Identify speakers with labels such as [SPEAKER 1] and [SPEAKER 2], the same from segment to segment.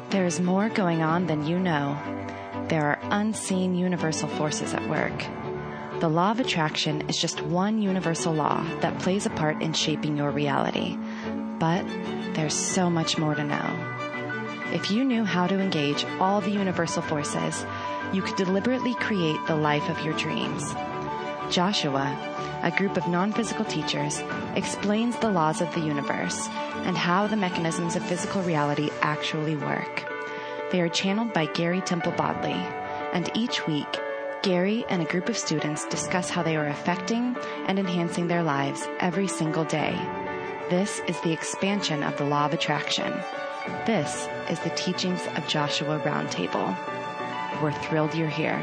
[SPEAKER 1] There is more going on than you know. There are unseen universal forces at work. The law of attraction is just one universal law that plays a part in shaping your reality. But there's so much more to know. If you knew how to engage all the universal forces, you could deliberately create the life of your dreams. Joshua, a group of non-physical teachers, explains the laws of the universe and how the mechanisms of physical reality actually work. They are channeled by Gary Temple Bodley, and each week, Gary and a group of students discuss how they are affecting and enhancing their lives every single day. This is the expansion of the law of attraction. This is the Teachings of Joshua Roundtable. We're thrilled you're here.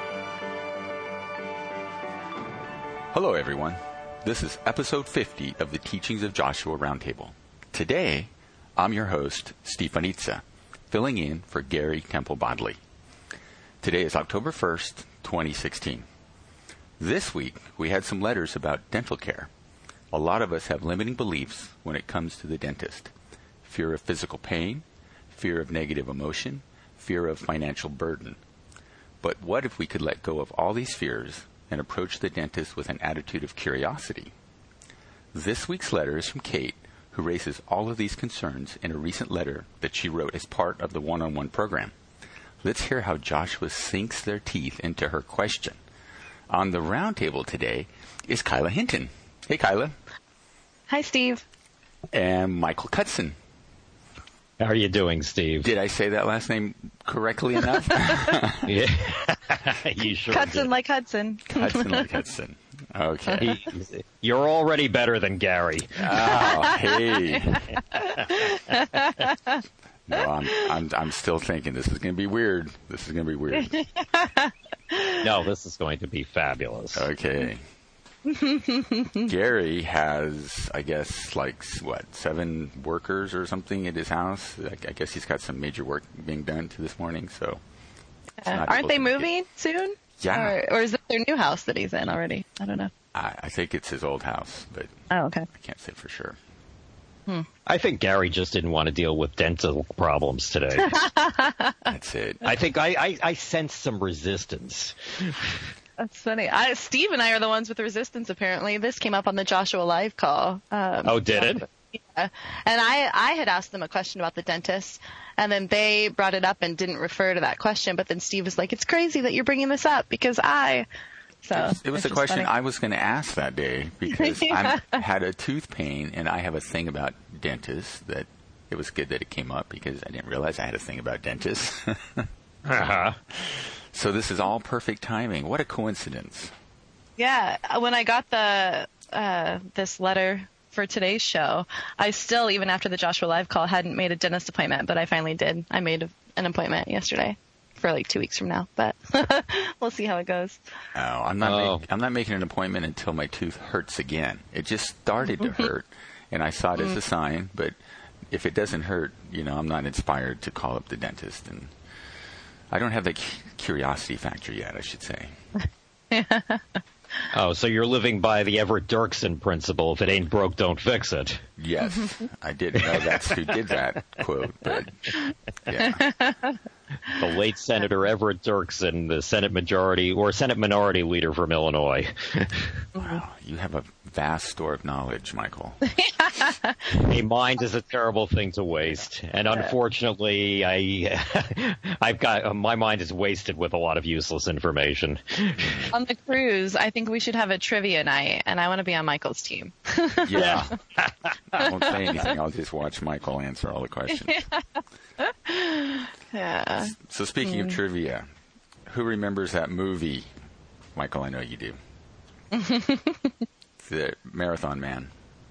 [SPEAKER 2] Hello, everyone. This is episode 50 of the Teachings of Joshua Roundtable. Today, I'm your host, Steve Fanitza, filling in for Gary Temple Bodley. Today is October 1st, 2016. This week, we had some letters about dental care. A lot of us have limiting beliefs when it comes to the dentist. Fear of physical pain, fear of negative emotion, fear of financial burden. But what if we could let go of all these fears and approach the dentist with an attitude of curiosity? This week's letter is from Kate, who raises all of these concerns in a recent letter that she wrote as part of the one-on-one program. Let's hear how Joshua sinks their teeth into her question. On the roundtable today is Kyla Hinton. Hey, Kyla.
[SPEAKER 1] Hi, Steve.
[SPEAKER 2] And Michael Cutson.
[SPEAKER 3] How are you doing, Steve?
[SPEAKER 2] Did I say that last name correctly enough?
[SPEAKER 3] Yeah, you sure
[SPEAKER 1] Cutson
[SPEAKER 3] did.
[SPEAKER 1] like Hudson.
[SPEAKER 2] Cutson like Hudson. Okay.
[SPEAKER 3] You're already better than Gary.
[SPEAKER 2] Oh, hey. No, I'm still thinking this is going to be weird. This is going to be weird.
[SPEAKER 3] No, this is going to be fabulous.
[SPEAKER 2] Okay. Gary has, I guess, 7 workers or something at his house. I guess he's got some major work being done to this morning, so.
[SPEAKER 1] Aren't they moving soon?
[SPEAKER 2] Yeah.
[SPEAKER 1] Or is it their new house that he's in already? I don't know.
[SPEAKER 2] I think it's his old house, but
[SPEAKER 1] okay.
[SPEAKER 2] I can't say for sure.
[SPEAKER 3] I think Gary just didn't want to deal with dental problems today.
[SPEAKER 2] That's it.
[SPEAKER 3] I think I sense some resistance.
[SPEAKER 1] That's funny. Steve and I are the ones with resistance, apparently. This came up on the Joshua Live call.
[SPEAKER 3] Did it?
[SPEAKER 1] Yeah. And I had asked them a question about the dentist, and then they brought it up and didn't refer to that question. But then Steve was like, it's crazy that you're bringing this up because So
[SPEAKER 2] it was a question
[SPEAKER 1] funny.
[SPEAKER 2] I was going to ask that day because
[SPEAKER 1] Yeah.
[SPEAKER 2] I had a tooth pain, and I have a thing about dentists that it was good that it came up because I didn't realize I had a thing about dentists.
[SPEAKER 3] Uh-huh.
[SPEAKER 2] So this is all perfect timing. What a coincidence.
[SPEAKER 1] Yeah. When I got this letter for today's show, I still, even after the Joshua Live call, hadn't made a dentist appointment, but I finally did. I made an appointment yesterday for 2 weeks from now, but we'll see how it goes.
[SPEAKER 2] Oh, I'm not making an appointment until my tooth hurts again. It just started to hurt, and I saw it as a sign, but if it doesn't hurt, I'm not inspired to call up the dentist, and I don't have the curiosity factor yet, I should say.
[SPEAKER 3] Oh, so you're living by the Everett Dirksen principle: if it ain't broke, don't fix it.
[SPEAKER 2] Yes, I didn't know that's who did that quote, but yeah.
[SPEAKER 3] The late Senator Everett Dirksen, the Senate Minority Leader from Illinois.
[SPEAKER 2] Wow, you have a vast store of knowledge, Michael.
[SPEAKER 3] A mind is a terrible thing to waste, and unfortunately, I've got my mind is wasted with a lot of useless information.
[SPEAKER 1] On the cruise, I think we should have a trivia night, and I want to be on Michael's team.
[SPEAKER 2] Yeah. I won't say anything. I'll just watch Michael answer all the questions.
[SPEAKER 1] Yeah.
[SPEAKER 2] So speaking of trivia, who remembers that movie? Michael, I know you do. The Marathon Man.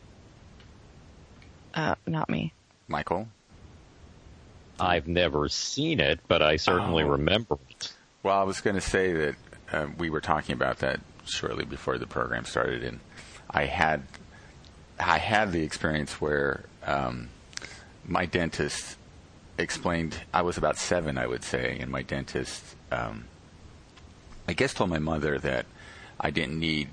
[SPEAKER 1] Not me.
[SPEAKER 2] Michael?
[SPEAKER 3] I've never seen it, but I certainly remember it.
[SPEAKER 2] Well, I was going to say that we were talking about that shortly before the program started, and I had the experience where my dentist explained, I was about 7, I would say, and my dentist, I guess, told my mother that I didn't need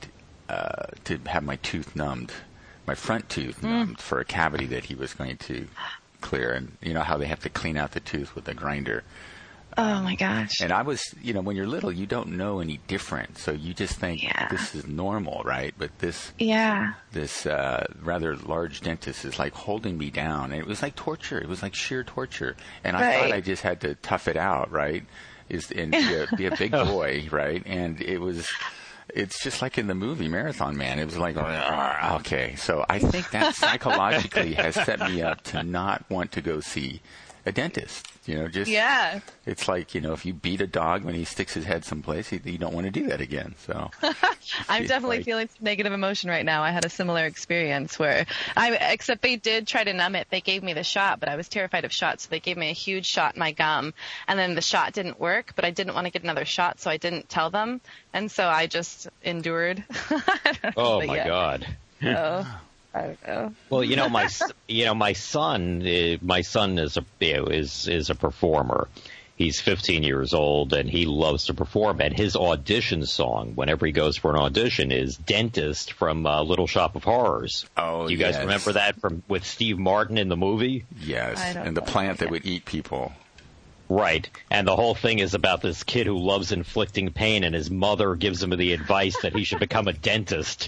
[SPEAKER 2] to have my tooth numbed, my front tooth numbed for a cavity that he was going to clear, and you know how they have to clean out the tooth with a grinder.
[SPEAKER 1] Oh my gosh.
[SPEAKER 2] And I was, when you're little, you don't know any different, so you just think this is normal, right? But this rather large dentist is like holding me down, and it was like torture. It was like sheer torture, and I thought I just had to tough it out, right? And be a big boy, right? And it's just like in the movie Marathon Man. It was like, okay. So I think that psychologically has set me up to not want to go see a dentist. It's like, if you beat a dog when he sticks his head someplace, you don't want to do that again. So
[SPEAKER 1] I'm definitely feeling some negative emotion right now. I had a similar experience except they did try to numb it. They gave me the shot, but I was terrified of shots. So they gave me a huge shot in my gum, and then the shot didn't work, but I didn't want to get another shot, so I didn't tell them. And so I just endured.
[SPEAKER 3] Oh my God.
[SPEAKER 1] Oh. I don't know.
[SPEAKER 3] Well, my son is a performer. He's 15 years old and he loves to perform. And his audition song, whenever he goes for an audition, is "Dentist" from Little Shop of Horrors.
[SPEAKER 2] Oh,
[SPEAKER 3] do you guys remember that with Steve Martin in the movie?
[SPEAKER 2] Yes, and the plant that would eat people.
[SPEAKER 3] Right, and the whole thing is about this kid who loves inflicting pain, and his mother gives him the advice that he should become a dentist.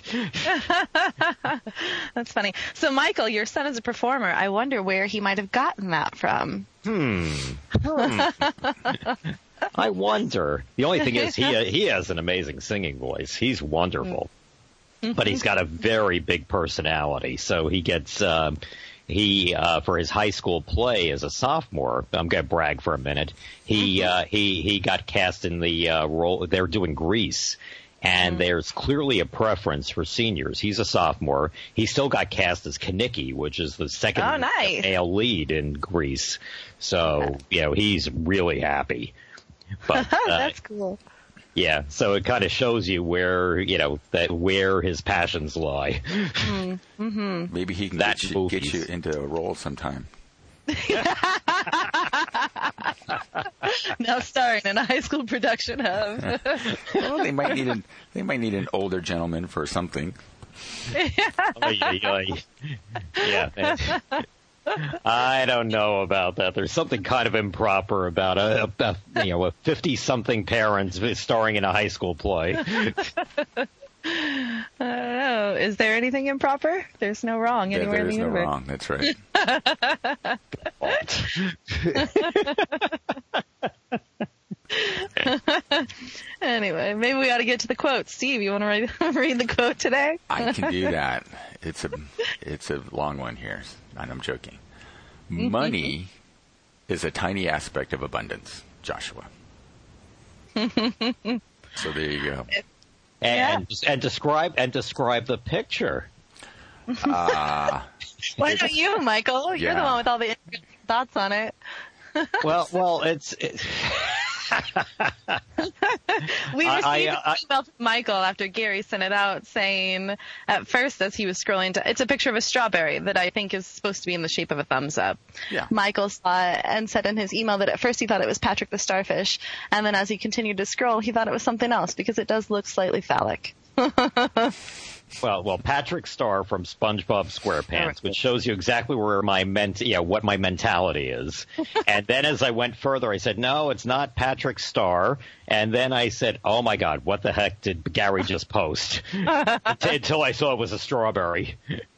[SPEAKER 1] That's funny. So, Michael, your son is a performer. I wonder where he might have gotten that from.
[SPEAKER 3] I wonder. The only thing is he has an amazing singing voice. He's wonderful. But he's got a very big personality, so he gets... for his high school play as a sophomore, I'm going to brag for a minute, he got cast in the role, they're doing Grease, and there's clearly a preference for seniors. He's a sophomore. He still got cast as Kenickie, which is the second male lead in Grease. So, he's really happy. But,
[SPEAKER 1] that's cool.
[SPEAKER 3] Yeah, so it kind of shows you where his passions lie.
[SPEAKER 1] Mm-hmm.
[SPEAKER 2] Maybe he can get you into a role sometime.
[SPEAKER 1] Now starring in a high school production of.
[SPEAKER 2] Well, they might need an older gentleman for something.
[SPEAKER 3] Yeah. I don't know about that. There's something kind of improper about a 50-something parent starring in a high school play.
[SPEAKER 1] I don't know. Is there anything improper? There's no wrong anywhere in the universe.
[SPEAKER 2] There's no wrong. That's right.
[SPEAKER 1] Anyway, maybe we ought to get to the quote. Steve, you want to read the quote today?
[SPEAKER 2] I can do that. It's a long one here, and I'm joking. Money is a tiny aspect of abundance, Joshua. So there you go.
[SPEAKER 3] And describe the picture.
[SPEAKER 1] Why don't you, Michael? You're the one with all the thoughts on it.
[SPEAKER 3] Well,
[SPEAKER 1] we received an email from Michael after Gary sent it out saying, at first as he was scrolling, it's a picture of a strawberry that I think is supposed to be in the shape of a thumbs up. Yeah. Michael saw it and said in his email that at first he thought it was Patrick the Starfish, and then as he continued to scroll, he thought it was something else because it does look slightly phallic.
[SPEAKER 3] Well, Patrick Star from SpongeBob SquarePants, which shows you exactly where what my mentality is. And then as I went further, I said, no, it's not Patrick Star. And then I said, oh my God, what the heck did Gary just post? Until I saw it was a strawberry.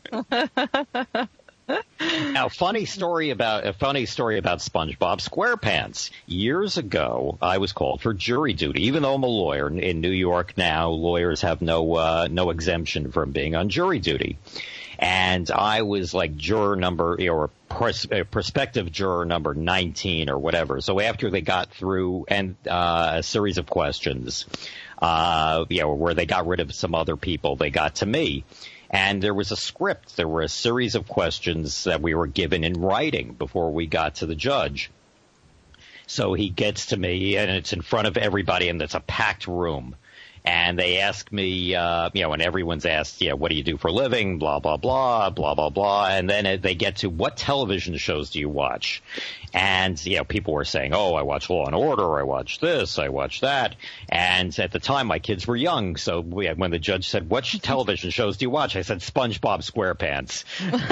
[SPEAKER 3] Now, funny story about SpongeBob SquarePants. Years ago, I was called for jury duty. Even though I'm a lawyer in New York now, lawyers have no exemption from being on jury duty. And I was like juror number, or prospective juror number 19 or whatever. So after they got through a series of questions, where they got rid of some other people, they got to me. And there was a script. There were a series of questions that we were given in writing before we got to the judge. So he gets to me, and it's in front of everybody, and it's a packed room. And they ask me, and everyone's asked, what do you do for a living? Blah, blah, blah, blah, blah, blah. And then they get to what television shows do you watch? And, people were saying, oh, I watch Law and Order. I watch this. I watch that. And at the time, my kids were young. So when the judge said, what television shows do you watch? I said, SpongeBob SquarePants.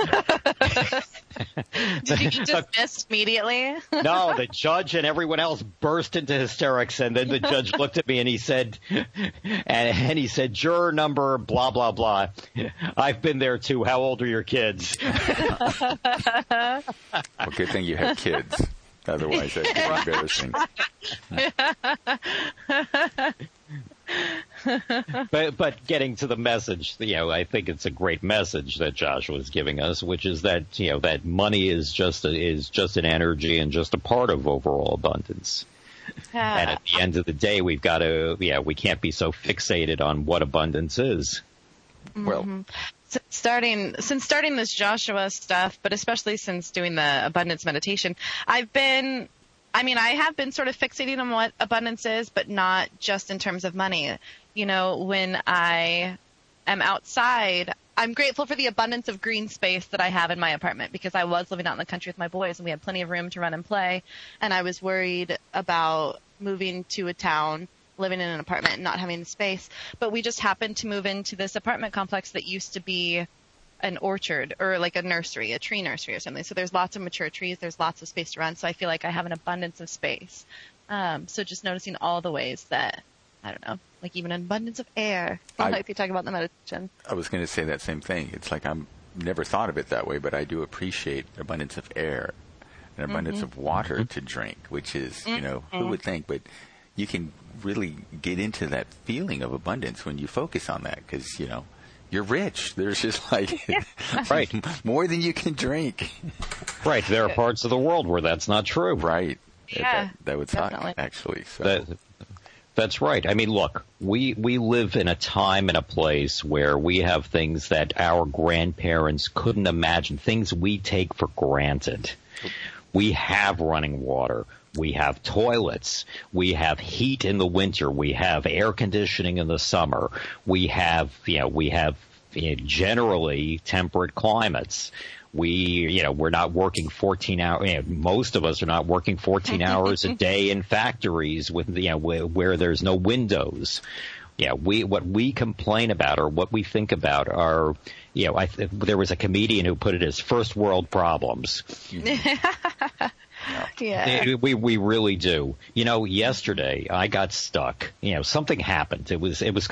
[SPEAKER 4] Did you get dismissed immediately?
[SPEAKER 3] No, the judge and everyone else burst into hysterics, and then the judge looked at me and he said, juror number blah blah blah. I've been there too. How old are your kids?
[SPEAKER 2] Well, good thing you have kids. Otherwise, that'd be embarrassing.
[SPEAKER 3] But getting to the message, I think it's a great message that Joshua is giving us, which is that that money is just an energy and just a part of overall abundance. And at the end of the day, we've got to we can't be so fixated on what abundance is.
[SPEAKER 2] Well,
[SPEAKER 4] since starting this Joshua stuff, but especially since doing the abundance meditation, I have been sort of fixating on what abundance is, but not just in terms of money. When I am outside, I'm grateful for the abundance of green space that I have in my apartment, because I was living out in the country with my boys and we had plenty of room to run and play. And I was worried about moving to a town, living in an apartment and not having the space. But we just happened to move into this apartment complex that used to be an orchard or like a nursery, a tree nursery or something. So there's lots of mature trees. There's lots of space to run. So I feel like I have an abundance of space. So just noticing all the ways that, I don't know, like even an abundance of air, like they talk about in the meditation.
[SPEAKER 2] I was going to say that same thing. It's like I'm never thought of it that way, but I do appreciate abundance of air and abundance of water to drink, which is, who would think, but you can really get into that feeling of abundance when you focus on that, because, you're rich. There's just
[SPEAKER 3] right,
[SPEAKER 2] more than you can drink.
[SPEAKER 3] Right. There are parts of the world where that's not true.
[SPEAKER 2] Right.
[SPEAKER 4] Yeah,
[SPEAKER 2] that would suck, actually. So.
[SPEAKER 3] That's right. I mean, look, we live in a time and a place where we have things that our grandparents couldn't imagine, things we take for granted. We have running water. We have toilets. We have heat in the winter. We have air conditioning in the summer. We have generally temperate climates. We're not working 14 hours. Most of us are not working 14 hours a day in factories with, where there's no windows. What we complain about or what we think about are, there was a comedian who put it as first world problems.
[SPEAKER 4] Yeah.
[SPEAKER 3] We really do. Yesterday I got stuck. Something happened. It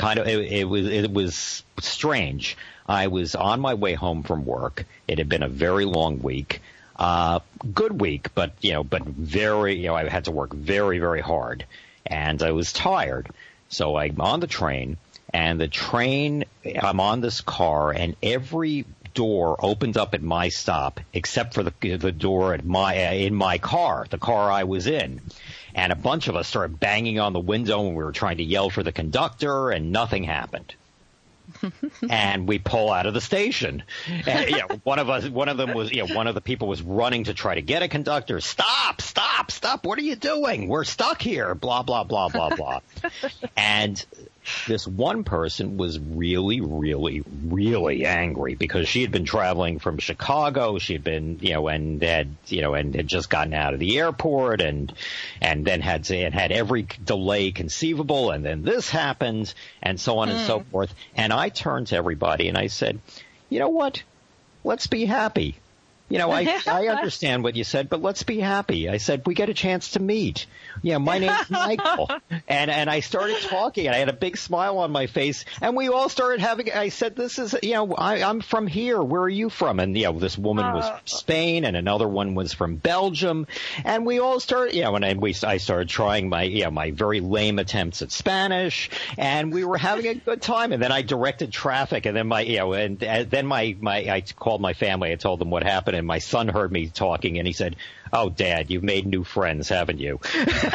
[SPEAKER 3] was strange. I was on my way home from work. It had been a very long week. Good week, but very, I had to work very, very hard, and I was tired. So I'm on the train, and I'm on this car, and every door opened up at my stop except for the door in my car, the car I was in. And a bunch of us started banging on the window, and we were trying to yell for the conductor, and nothing happened. And we pull out of the station. And, one of the people was running to try to get a conductor. Stop! What are you doing? We're stuck here. Blah, blah, blah, blah, blah. And this one person was really, really, really angry because she had been traveling from Chicago. She had been, and had just gotten out of the airport and then had every delay conceivable. And then this happened and so on and so forth. And I turned to everybody and I said, you know what? Let's be happy. I understand what you said, but let's be happy. I said, we get a chance to meet. My name's Michael. And I started talking, and I had a big smile on my face, and we all started I said, this is, I'm from here. Where are you from? And, this woman was from Spain, and another one was from Belgium. And we all started, I started trying my very lame attempts at Spanish, and we were having a good time. And then I directed traffic, and then I called my family. I told them what happened. And my son heard me talking, and he said, "Oh, Dad, you've made new friends, haven't you?"
[SPEAKER 4] That's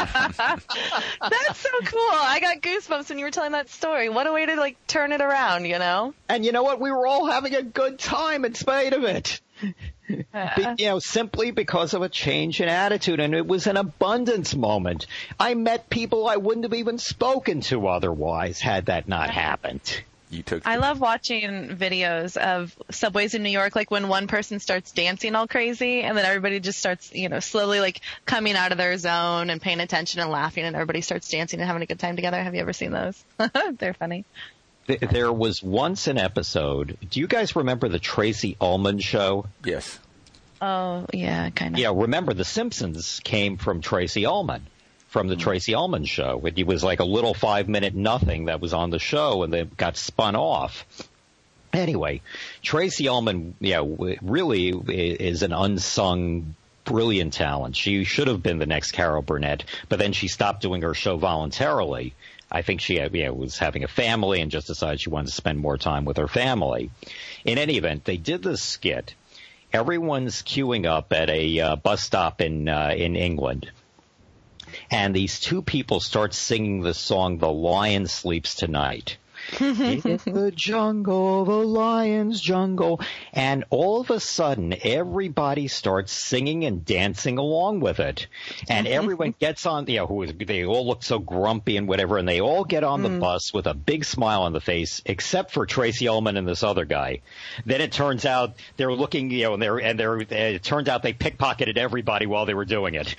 [SPEAKER 4] so cool. I got goosebumps when you were telling that story. What a way to, turn it around,
[SPEAKER 3] And you know what? We were all having a good time in spite of it. Simply because of a change in attitude, and it was an abundance moment. I met people I wouldn't have even spoken to otherwise had that not happened.
[SPEAKER 4] I love watching videos of subways in New York, like when one person starts dancing all crazy and then everybody just starts, slowly like coming out of their zone and paying attention and laughing, and everybody starts dancing and having a good time together. Have you ever seen those? They're funny.
[SPEAKER 3] There was once an episode. Do you guys remember the Tracy Ullman show?
[SPEAKER 2] Yes.
[SPEAKER 4] Oh, yeah, kind of.
[SPEAKER 3] Yeah, remember The Simpsons came from Tracy Ullman. From the Tracy Ullman show. It was like a little 5-minute nothing that was on the show, and then got spun off. Anyway, Tracy Ullman, really is an unsung, brilliant talent. She should have been the next Carol Burnett, but then she stopped doing her show voluntarily. I think she was having a family and just decided she wanted to spend more time with her family. In any event, they did this skit. Everyone's queuing up at a bus stop in England. And these two people start singing the song, The Lion Sleeps Tonight. In the jungle, the lion's jungle. And all of a sudden, everybody starts singing and dancing along with it. And everyone gets on, they all look so grumpy and whatever, and they all get on the bus with a big smile on the face, except for Tracy Ullman and this other guy. Then it turns out they're looking, it turns out they pickpocketed everybody while they were doing it.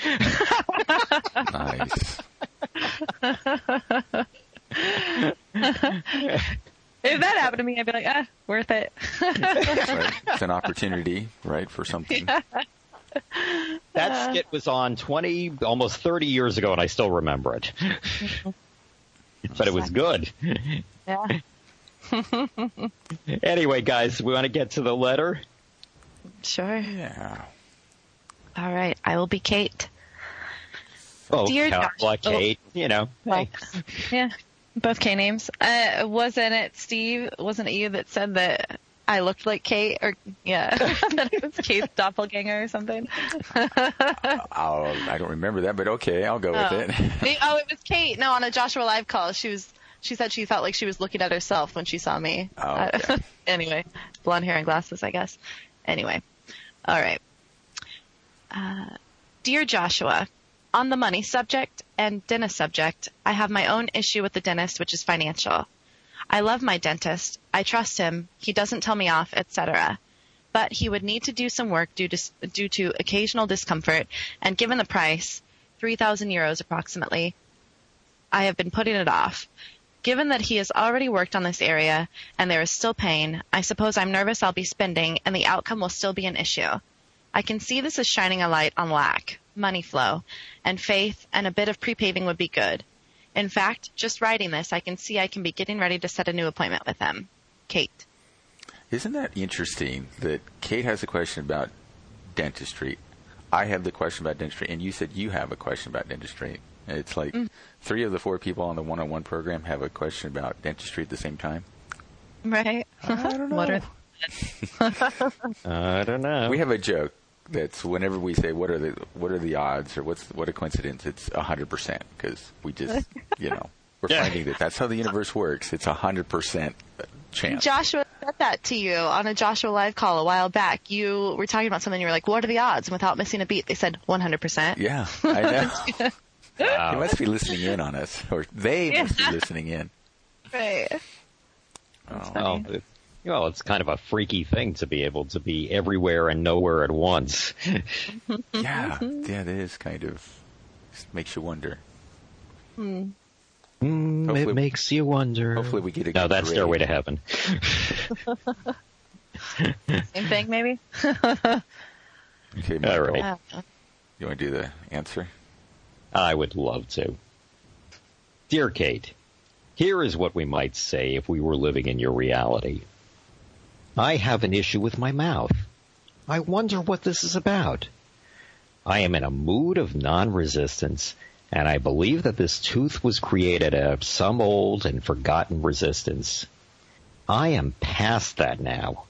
[SPEAKER 2] Nice.
[SPEAKER 4] If that happened to me, I'd be like, worth it.
[SPEAKER 2] Right. It's an opportunity, right, for something.
[SPEAKER 4] Yeah.
[SPEAKER 3] That skit was on almost 30 years ago, and I still remember it. But it was good.
[SPEAKER 4] Yeah.
[SPEAKER 3] Anyway, guys, we want to get to the letter?
[SPEAKER 4] Sure.
[SPEAKER 2] Yeah.
[SPEAKER 4] All right. I will be Kate.
[SPEAKER 3] Oh,
[SPEAKER 4] Dear
[SPEAKER 3] like Kate,
[SPEAKER 4] Well, yeah, both K names. Wasn't it Steve? Wasn't it you that said that I looked like Kate? Or that it was Kate's doppelganger or something?
[SPEAKER 2] I don't remember that, but okay, I'll go with it.
[SPEAKER 4] It was Kate. No, on a Joshua Live call, she said she felt like she was looking at herself when she saw me.
[SPEAKER 2] Oh, okay.
[SPEAKER 4] Anyway, blonde hair and glasses, I guess. Anyway, all right. Dear Joshua. On the money subject and dentist subject, I have my own issue with the dentist, which is financial. I love my dentist. I trust him. He doesn't tell me off, etc. But he would need to do some work due to occasional discomfort, and given the price, 3,000 euros approximately, I have been putting it off. Given that he has already worked on this area and there is still pain, I suppose I'm nervous I'll be spending and the outcome will still be an issue. I can see this as shining a light on lack, money flow, and faith, and a bit of pre-paving would be good. In fact, just writing this, I can see I can be getting ready to set a new appointment with him. Kate.
[SPEAKER 2] Isn't that interesting that Kate has a question about dentistry, I have the question about dentistry, and you said you have a question about dentistry. It's like 3 of the 4 people on the one-on-one program have a question about dentistry at the same time.
[SPEAKER 4] Right.
[SPEAKER 2] I don't know.
[SPEAKER 3] I don't know.
[SPEAKER 2] We have a joke that's whenever we say what are the odds or what a coincidence, it's 100% because we just we're finding that that's how the universe works. It's 100% chance.
[SPEAKER 4] Joshua said that to you on a Joshua Live call a while back. You were talking about something. You were like, "What are the odds?" And without missing a beat, they said 100%.
[SPEAKER 2] Yeah, I know. Wow. They must be listening in on us, or they must be listening in.
[SPEAKER 4] Right.
[SPEAKER 2] Oh.
[SPEAKER 3] Well, it's kind of a freaky thing to be able to be everywhere and nowhere at once.
[SPEAKER 2] Yeah, that is kind of makes you wonder.
[SPEAKER 3] It makes you wonder.
[SPEAKER 2] Hopefully we get a
[SPEAKER 3] No,
[SPEAKER 2] good
[SPEAKER 3] that's
[SPEAKER 2] grade.
[SPEAKER 3] Stairway to Heaven.
[SPEAKER 4] Same thing, maybe.
[SPEAKER 2] Okay, Michael,
[SPEAKER 3] All right.
[SPEAKER 2] you want to do the answer?
[SPEAKER 3] I would love to. Dear Kate, here is what we might say if we were living in your reality. I have an issue with my mouth. I wonder what this is about. I am in a mood of non-resistance, and I believe that this tooth was created out of some old and forgotten resistance. I am past that now.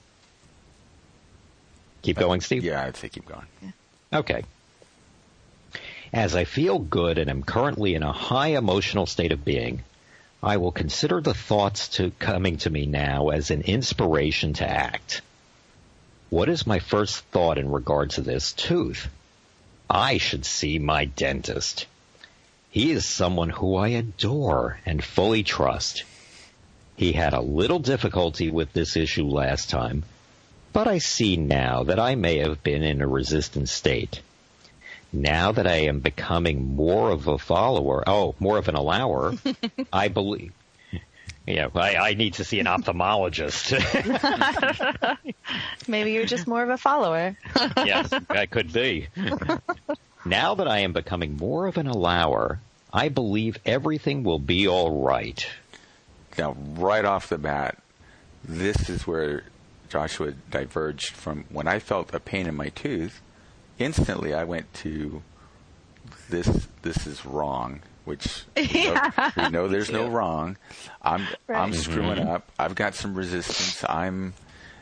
[SPEAKER 3] Keep going, Steve?
[SPEAKER 2] Yeah, I'd say keep going.
[SPEAKER 3] Okay. As I feel good and am currently in a high emotional state of being, I will consider the thoughts coming to me now as an inspiration to act. What is my first thought in regard to this tooth? I should see my dentist. He is someone who I adore and fully trust. He had a little difficulty with this issue last time, but I see now that I may have been in a resistant state. Now that I am becoming more of an allower, I believe. I need to see an ophthalmologist.
[SPEAKER 4] Maybe you're just more of a follower.
[SPEAKER 3] Yes, that could be. Now that I am becoming more of an allower, I believe everything will be all right.
[SPEAKER 2] Now, right off the bat, this is where Joshua diverged from when I felt a pain in my tooth. Instantly, I went to this is wrong, which we know there's no wrong. I'm screwing up. I've got some resistance. And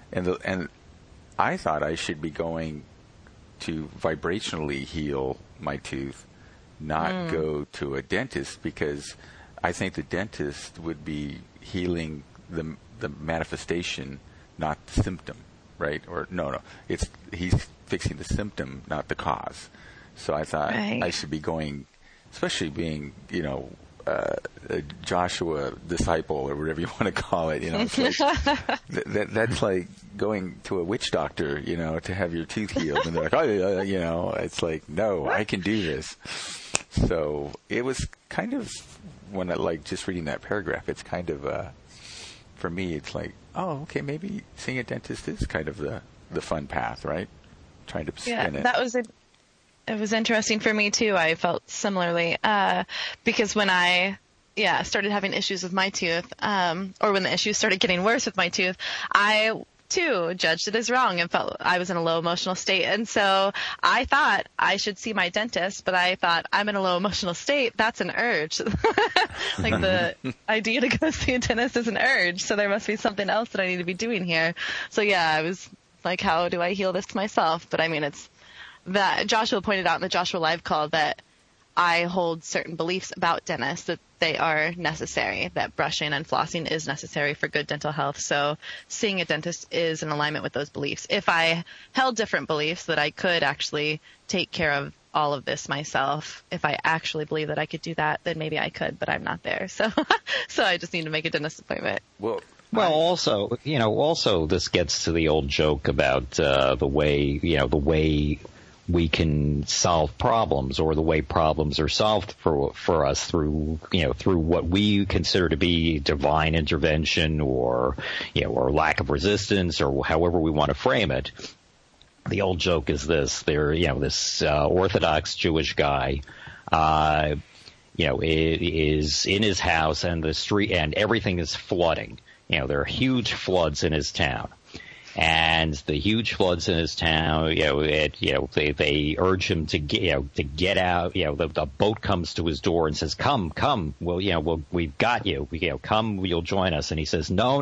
[SPEAKER 2] I thought I should be going to vibrationally heal my tooth, not go to a dentist, because I think the dentist would be healing the manifestation, not the symptom, right? Or no, he's fixing the symptom, not the cause. So I thought I should be going, especially being, a Joshua disciple or whatever you want to call it. It's like, that's like going to a witch doctor, to have your tooth healed, and they're like, it's like, no, I can do this. So it was kind of, when I like just reading that paragraph, it's kind of, for me, it's like, oh, okay, maybe seeing a dentist is kind of the fun path, right? Trying to spin it.
[SPEAKER 4] It was interesting for me too. I felt similarly, because when I started having issues with my tooth, or when the issues started getting worse with my tooth, I too judged it as wrong and felt I was in a low emotional state. And so I thought I should see my dentist, but I thought, I'm in a low emotional state. That's an urge. Like the idea to go see a dentist is an urge. So there must be something else that I need to be doing here. So I was like, how do I heal this myself? But I mean, it's that Joshua pointed out in the Joshua Live call that I hold certain beliefs about dentists, that they are necessary, that brushing and flossing is necessary for good dental health. So seeing a dentist is in alignment with those beliefs. If I held different beliefs that I could actually take care of all of this myself, if I actually believe that I could do that, then maybe I could, but I'm not there. So I just need to make a dentist appointment.
[SPEAKER 3] Well, also this gets to the old joke about the way we can solve problems, or the way problems are solved for us through what we consider to be divine intervention, or lack of resistance, or however we want to frame it. The old joke is this: this Orthodox Jewish guy, is in his house, and the street and everything is flooding. There are huge floods in his town. And the huge floods in his town, they urge him to get out. The boat comes to his door and says, "Come, we've got you. Come, you'll join us." And he says, "No.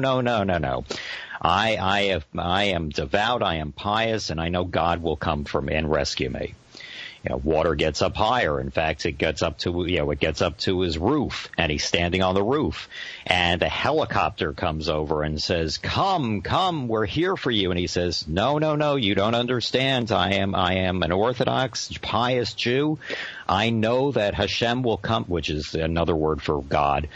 [SPEAKER 3] I am devout. I am pious, and I know God will come for me and rescue me." Water gets up higher. In fact, it gets up to his roof, and he's standing on the roof. And a helicopter comes over and says, "Come, we're here for you." And he says, "No, you don't understand. I am an Orthodox, pious Jew. I know that Hashem will come," which is another word for God.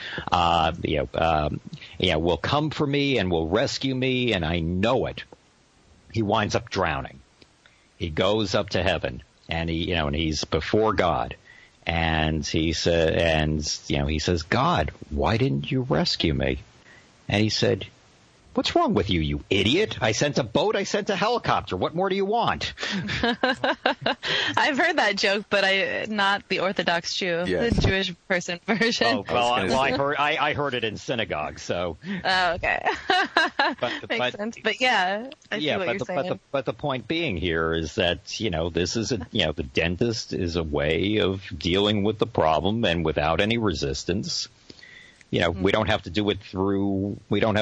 [SPEAKER 3] Will come for me and will rescue me, and I know it. He winds up drowning. He goes up to heaven. And he's before God, and he says, "God, why didn't you rescue me?" And he said, "What's wrong with you, you idiot? I sent a boat, I sent a helicopter. What more do you want?"
[SPEAKER 4] I've heard that joke, but not the Orthodox Jew, the Jewish person version.
[SPEAKER 3] Oh, well, I heard it in synagogue, so.
[SPEAKER 4] Oh, okay. Makes sense. But I see what you're saying.
[SPEAKER 3] But the point being here is that, this is the dentist is a way of dealing with the problem, and without any resistance. We don't have to do it through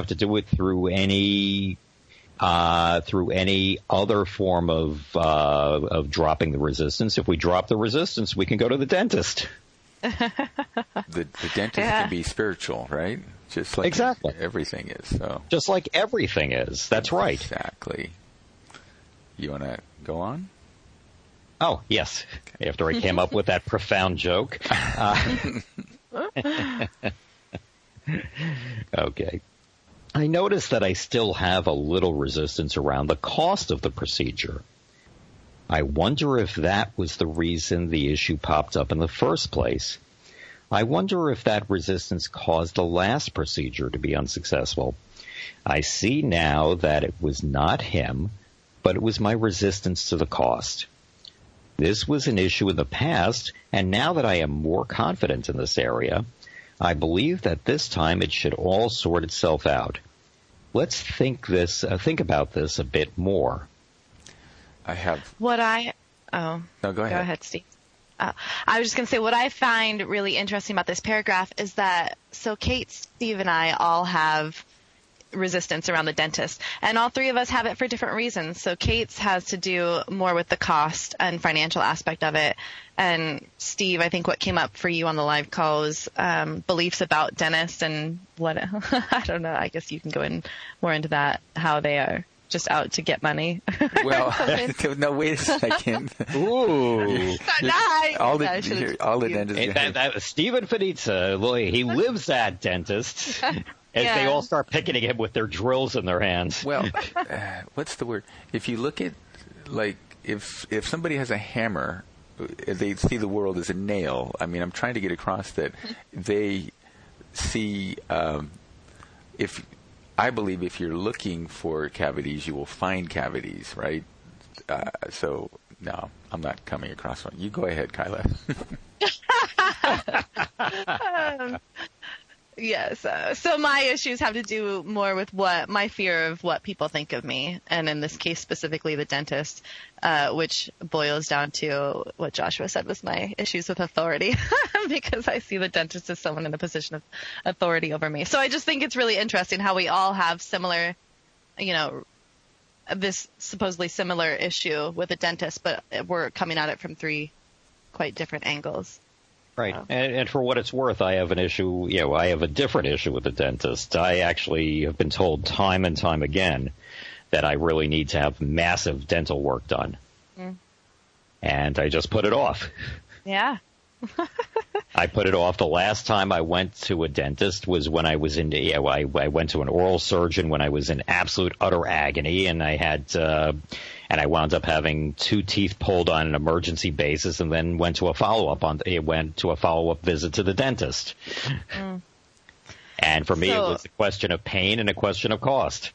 [SPEAKER 3] any other form of dropping the resistance. If we drop the resistance, we can go to the dentist.
[SPEAKER 2] The dentist can be spiritual, right? Just like everything is. So.
[SPEAKER 3] Just like everything is. That's right.
[SPEAKER 2] Exactly. you want to go on?
[SPEAKER 3] Oh, yes. After I came up with that profound joke. Okay. I noticed that I still have a little resistance around the cost of the procedure. I wonder if that was the reason the issue popped up in the first place. I wonder if that resistance caused the last procedure to be unsuccessful. I see now that it was not him, but it was my resistance to the cost. This was an issue in the past, and now that I am more confident in this area, I believe that this time it should all sort itself out. Let's think about this a bit more.
[SPEAKER 2] I have...
[SPEAKER 4] No,
[SPEAKER 2] go ahead.
[SPEAKER 4] Go ahead, Steve. I was just going to say what I find really interesting about this paragraph is that, so Kate, Steve, and I all have resistance around the dentist, and all three of us have it for different reasons. So Kate's has to do more with the cost and financial aspect of it, and Steve, I think what came up for you on the live call was beliefs about dentists and what I don't know, I guess you can go in more into that, how they are just out to get money.
[SPEAKER 2] Well, no, wait a second.
[SPEAKER 3] Ooh.
[SPEAKER 2] All the dentists.
[SPEAKER 3] Stephen Finizza, he lives at dentists. As they all start picketing him with their drills in their hands.
[SPEAKER 2] Well, what's the word? If you look at, like, if somebody has a hammer, they see the world as a nail. I mean, I'm trying to get across that they see, I believe if you're looking for cavities, you will find cavities, right? So, no, I'm not coming across one. You go ahead, Kyla.
[SPEAKER 4] Yes. So my issues have to do more with my fear of what people think of me, and in this case specifically the dentist, which boils down to what Joshua said was my issues with authority, because I see the dentist as someone in a position of authority over me. So I just think it's really interesting how we all have similar, this supposedly similar issue with a dentist, but we're coming at it from three quite different angles.
[SPEAKER 3] Right. And for what it's worth, I have an issue, I have a different issue with the dentist. I actually have been told time and time again that I really need to have massive dental work done. Mm. And I just put it off.
[SPEAKER 4] Yeah.
[SPEAKER 3] I put it off. The last time I went to a dentist was when I was I went to an oral surgeon when I was in absolute utter agony, and I had, and I wound up having 2 teeth pulled on an emergency basis, and then went to a follow-up visit to the dentist. Mm. And for me, it was a question of pain and a question of cost.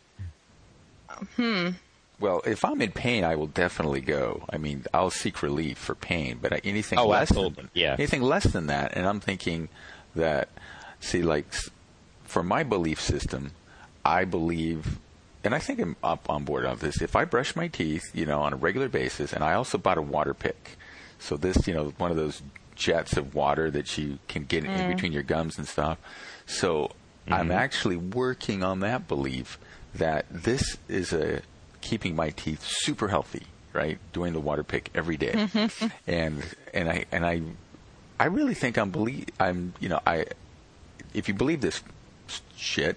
[SPEAKER 2] Well, if I'm in pain, I will definitely go. I mean, I'll seek relief for pain, but anything less than that, and I'm thinking that, for my belief system, I believe, and I think I'm up on board on this, if I brush my teeth, on a regular basis, and I also bought a water pick, so this, one of those jets of water that you can get in between your gums and stuff, so I'm actually working on that belief that this is keeping my teeth super healthy, right? Doing the water pick every day, and I really think if you believe this shit,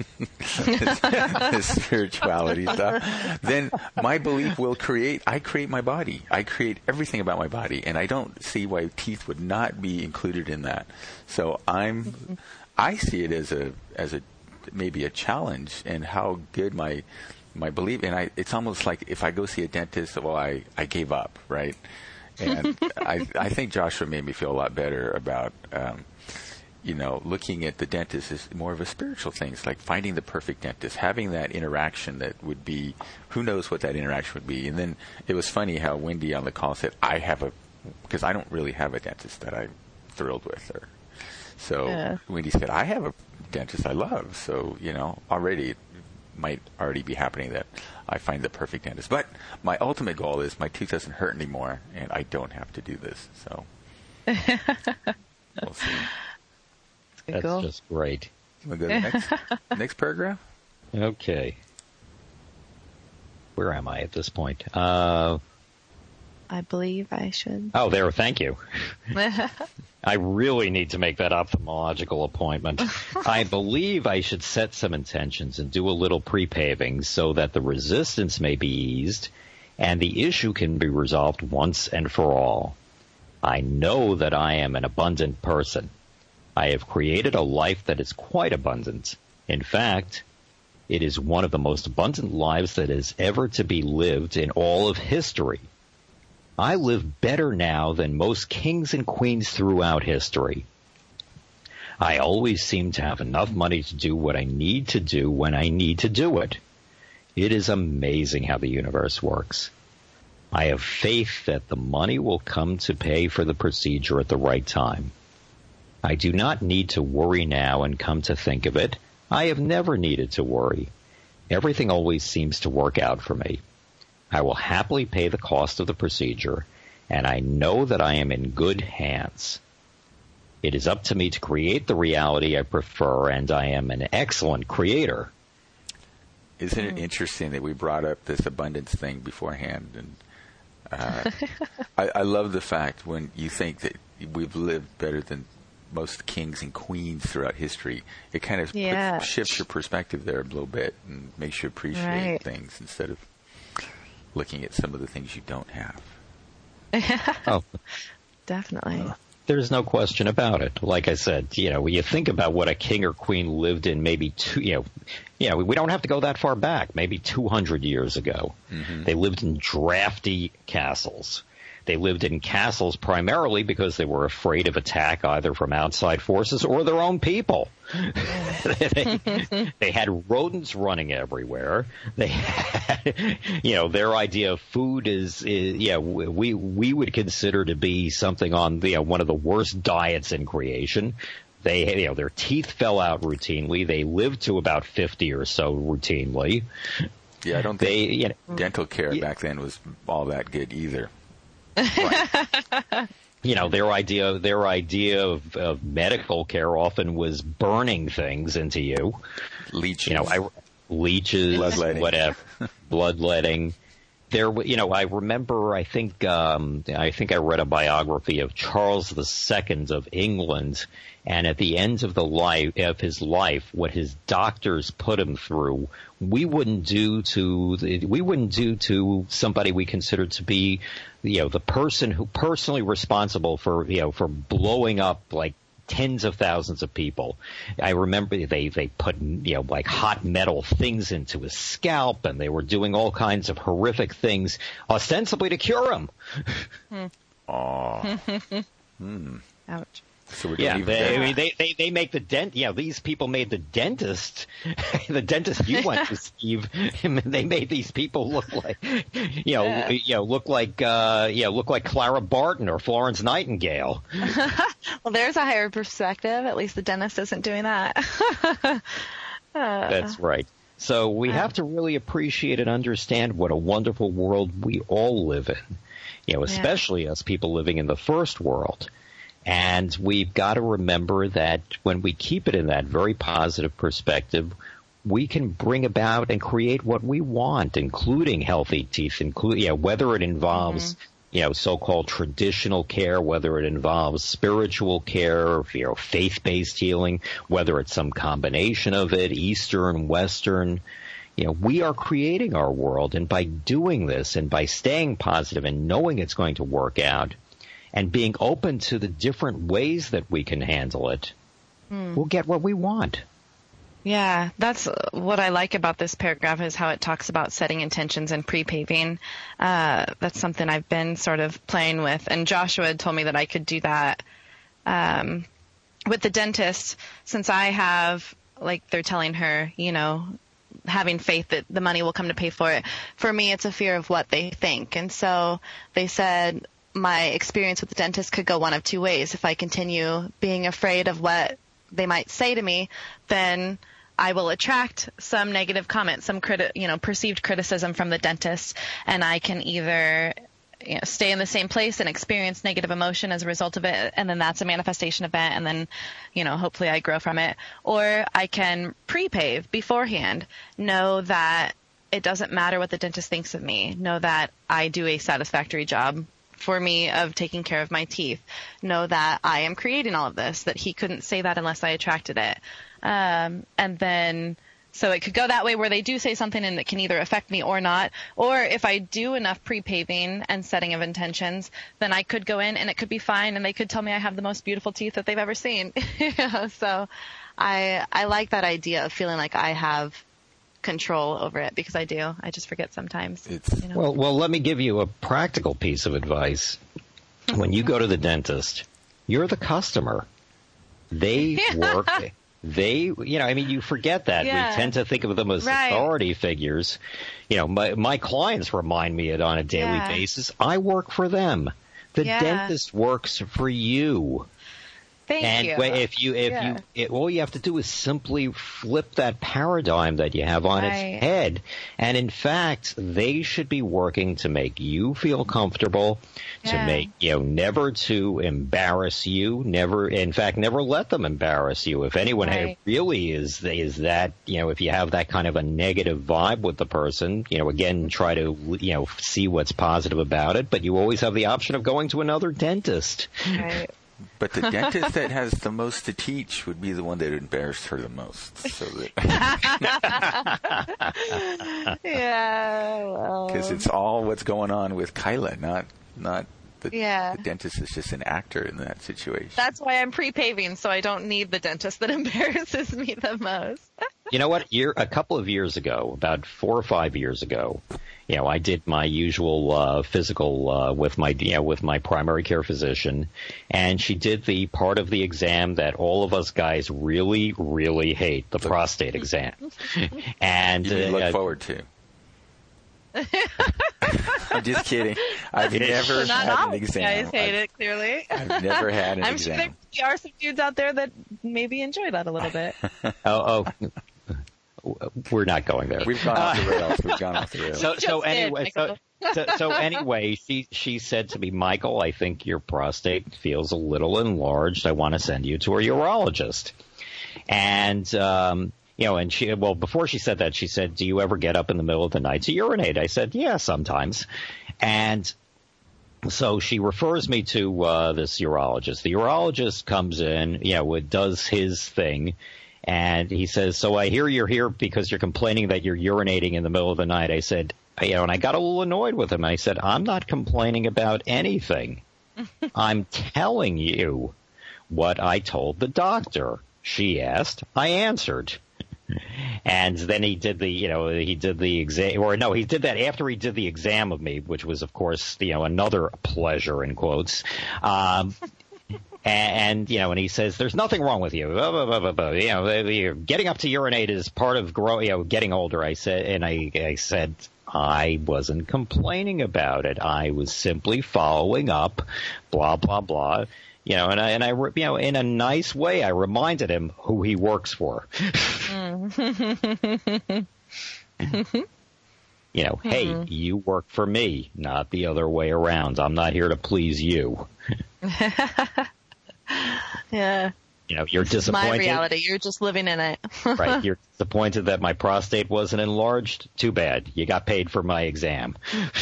[SPEAKER 2] this spirituality stuff, then my belief will I create my body. I create everything about my body, and I don't see why teeth would not be included in that. So I see it as a maybe a challenge, and how good my belief, and it's almost like if I go see a dentist, I gave up, right? And I think Joshua made me feel a lot better about, looking at the dentist as more of a spiritual thing. It's like finding the perfect dentist, having that interaction that would be, who knows what that interaction would be. And then it was funny how Wendy on the call said, because I don't really have a dentist that I'm thrilled with her. So Wendy said, I have a dentist I love. So, already it might already be happening that I find the perfect dentist. But my ultimate goal is my tooth doesn't hurt anymore, and I don't have to do this. So we'll see.
[SPEAKER 3] That's just great.
[SPEAKER 2] Want to go to the next paragraph?
[SPEAKER 3] Okay. Where am I at this point?
[SPEAKER 4] I believe I should.
[SPEAKER 3] Oh, there. Thank you. I really need to make that ophthalmological appointment. I believe I should set some intentions and do a little pre-paving so that the resistance may be eased and the issue can be resolved once and for all. I know that I am an abundant person. I have created a life that is quite abundant. In fact, it is one of the most abundant lives that is ever to be lived in all of history. I live better now than most kings and queens throughout history. I always seem to have enough money to do what I need to do when I need to do it. It is amazing how the universe works. I have faith that the money will come to pay for the procedure at the right time. I do not need to worry now, and come to think of it, I have never needed to worry. Everything always seems to work out for me. I will happily pay the cost of the procedure, and I know that I am in good hands. It is up to me to create the reality I prefer, and I am an excellent creator.
[SPEAKER 2] Isn't it interesting that we brought up this abundance thing beforehand? And I love the fact when you think that we've lived better than most kings and queens throughout history, it kind of shifts your perspective there a little bit and makes you appreciate things instead of looking at some of the things you don't have.
[SPEAKER 4] Oh, definitely.
[SPEAKER 3] There's no question about it. Like I said, when you think about what a king or queen lived in maybe we don't have to go that far back, maybe 200 years ago. Mm-hmm. They lived in drafty castles. They lived in castles primarily because they were afraid of attack either from outside forces or their own people. They had rodents running everywhere. They had, their idea of food we would consider to be something on one of the worst diets in creation. They, their teeth fell out routinely. They lived to about 50 or so routinely.
[SPEAKER 2] Yeah, I don't think dental care back then was all that good either.
[SPEAKER 3] Right. Their idea of medical care often was burning things into you.
[SPEAKER 2] Leeches.
[SPEAKER 3] Leeches,
[SPEAKER 2] bloodletting.
[SPEAKER 3] Whatever, bloodletting. I remember, I think I read a biography of Charles II of England, and at the end of his life, what his doctors put him through, we wouldn't do to somebody we considered to be, the person who personally responsible for blowing up like tens of thousands of people. I remember they put, like hot metal things into his scalp, and they were doing all kinds of horrific things, ostensibly to cure him.
[SPEAKER 4] Ouch.
[SPEAKER 2] So we're
[SPEAKER 3] they make the dent. These people made the dentist you went to, Steve. They made these people look like, look like Clara Barton or Florence Nightingale.
[SPEAKER 4] Well, there's a higher perspective. At least the dentist isn't doing that.
[SPEAKER 3] That's right. So we have to really appreciate and understand what a wonderful world we all live in. Especially us people living in the first world. And we've got to remember that when we keep it in that very positive perspective, we can bring about and create what we want, including healthy teeth, whether it involves, so-called traditional care, whether it involves spiritual care, faith-based healing, whether it's some combination of it, Eastern, Western. We are creating our world, and by doing this and by staying positive and knowing it's going to work out, and being open to the different ways that we can handle it, we'll get what we want.
[SPEAKER 4] Yeah, that's what I like about this paragraph is how it talks about setting intentions and pre-paving. That's something I've been sort of playing with. And Joshua had told me that I could do that with the dentist, since I have, like they're telling her, having faith that the money will come to pay for it. For me, it's a fear of what they think. And so they said, my experience with the dentist could go one of two ways. If I continue being afraid of what they might say to me, then I will attract some negative comment, some perceived criticism from the dentist, and I can either stay in the same place and experience negative emotion as a result of it, and then that's a manifestation event, and then hopefully I grow from it. Or I can pre-pave beforehand, know that it doesn't matter what the dentist thinks of me, know that I do a satisfactory job for me of taking care of my teeth, know that I am creating all of this, that he couldn't say that unless I attracted it. And then So it could go that way where they do say something and it can either affect me or not. Or if I do enough pre-paving and setting of intentions, then I could go in and it could be fine and they could tell me I have the most beautiful teeth that they've ever seen. So I like that idea of feeling like I have control over it, because I do. I just forget sometimes.
[SPEAKER 3] Well, let me give you a practical piece of advice. When you go to the dentist, you're the customer. They work... you forget that.
[SPEAKER 4] Yeah.
[SPEAKER 3] We tend to think of them as authority figures. My clients remind me it on a daily basis. I work for them. The dentist works for you.
[SPEAKER 4] Thank you.
[SPEAKER 3] All you have to do is simply flip that paradigm that you have on its head. And in fact, they should be working to make you feel comfortable, to make, never to embarrass you, never let them embarrass you. If anyone really is that, if you have that kind of a negative vibe with the person, again, try to, see what's positive about it, but you always have the option of going to another dentist.
[SPEAKER 4] Right.
[SPEAKER 2] But the dentist that has the most to teach would be the one that embarrassed her the most. So that because it's all what's going on with Kyla, not the dentist is just an actor in that situation.
[SPEAKER 4] That's why I'm pre-paving, so I don't need the dentist that embarrasses me the most.
[SPEAKER 3] You know what? A couple of years ago, about 4 or 5 years ago, I did my usual physical with my primary care physician, and she did the part of the exam that all of us guys really, really hate, the prostate exam. And
[SPEAKER 2] you look forward to. I'm just kidding. I've never had an exam.
[SPEAKER 4] Guys hate it, clearly.
[SPEAKER 2] I've never had an exam.
[SPEAKER 4] I'm sure there are some dudes out there that maybe enjoy that a little bit.
[SPEAKER 3] We're not going there.
[SPEAKER 2] We've gone off the rails.
[SPEAKER 3] So anyway, she said to me, Michael, I think your prostate feels a little enlarged. I want to send you to a urologist. And before she said that, she said, do you ever get up in the middle of the night to urinate? I said, yeah, sometimes. And so she refers me to this urologist. The urologist comes in, does his thing. And he says, so I hear you're here because you're complaining that you're urinating in the middle of the night. I said, and I got a little annoyed with him. I said, I'm not complaining about anything. I'm telling you what I told the doctor. She asked, I answered. And then he did the exam, he did that after he did the exam of me, which was, of course, another pleasure in quotes. And he says, there's nothing wrong with you. Getting up to urinate is part of getting older. I said, I wasn't complaining about it. I was simply following up, blah, blah, blah. And I in a nice way, I reminded him who he works for. Hey, you work for me, not the other way around. I'm not here to please you.
[SPEAKER 4] Yeah.
[SPEAKER 3] You're disappointed.
[SPEAKER 4] My reality. You're just living in it.
[SPEAKER 3] Right. You're disappointed that my prostate wasn't enlarged. Too bad. You got paid for my exam.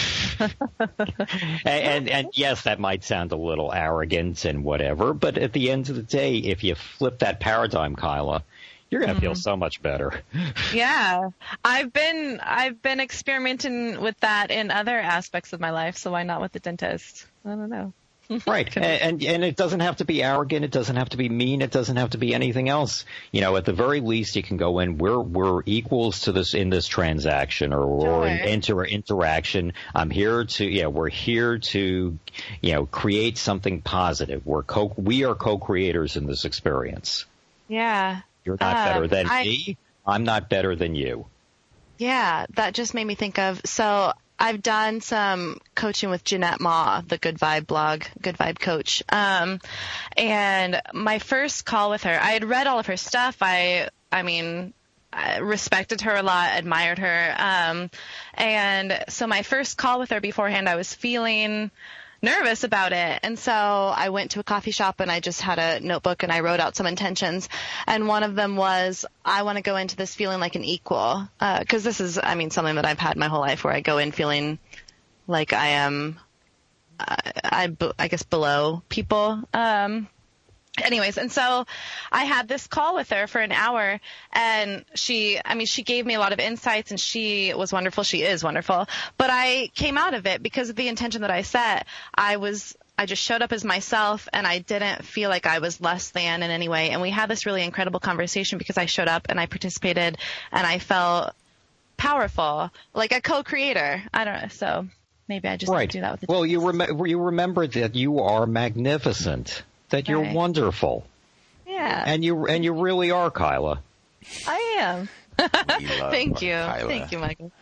[SPEAKER 3] and yes, that might sound a little arrogant and whatever, but at the end of the day, if you flip that paradigm, Kyla, you're going to feel so much better.
[SPEAKER 4] Yeah. I've been experimenting with that in other aspects of my life, so why not with the dentist? I don't know.
[SPEAKER 3] Right. And it doesn't have to be arrogant. It doesn't have to be mean. It doesn't have to be anything else. At the very least, you can go in. We're equals to this in this transaction or in interaction. We're here to, create something positive. We are co-creators in this experience.
[SPEAKER 4] Yeah.
[SPEAKER 3] You're not better than me. I'm not better than you.
[SPEAKER 4] Yeah. That just made me think of, I've done some coaching with Jeanette Ma, the Good Vibe blog, Good Vibe Coach. And my first call with her, I had read all of her stuff. I respected her a lot, admired her. And so my first call with her beforehand, I was feeling nervous about it. And so I went to a coffee shop and I just had a notebook and I wrote out some intentions. And one of them was, I want to go into this feeling like an equal. 'Cause this is, something that I've had my whole life where I go in feeling like I am, I guess below people. And Anyways, and so I had this call with her for an hour, and she gave me a lot of insights, and she was wonderful. She is wonderful. But I came out of it because of the intention that I set. I just showed up as myself, and I didn't feel like I was less than in any way. And we had this really incredible conversation because I showed up and I participated, and I felt powerful, like a co-creator. I don't know. So maybe I just need to do that with the
[SPEAKER 3] Well, you remember that you are magnificent. That you're wonderful.
[SPEAKER 4] Yeah.
[SPEAKER 3] And you really are, Kyla.
[SPEAKER 4] I am. Thank you.
[SPEAKER 2] Kyla.
[SPEAKER 4] Thank you, Michael.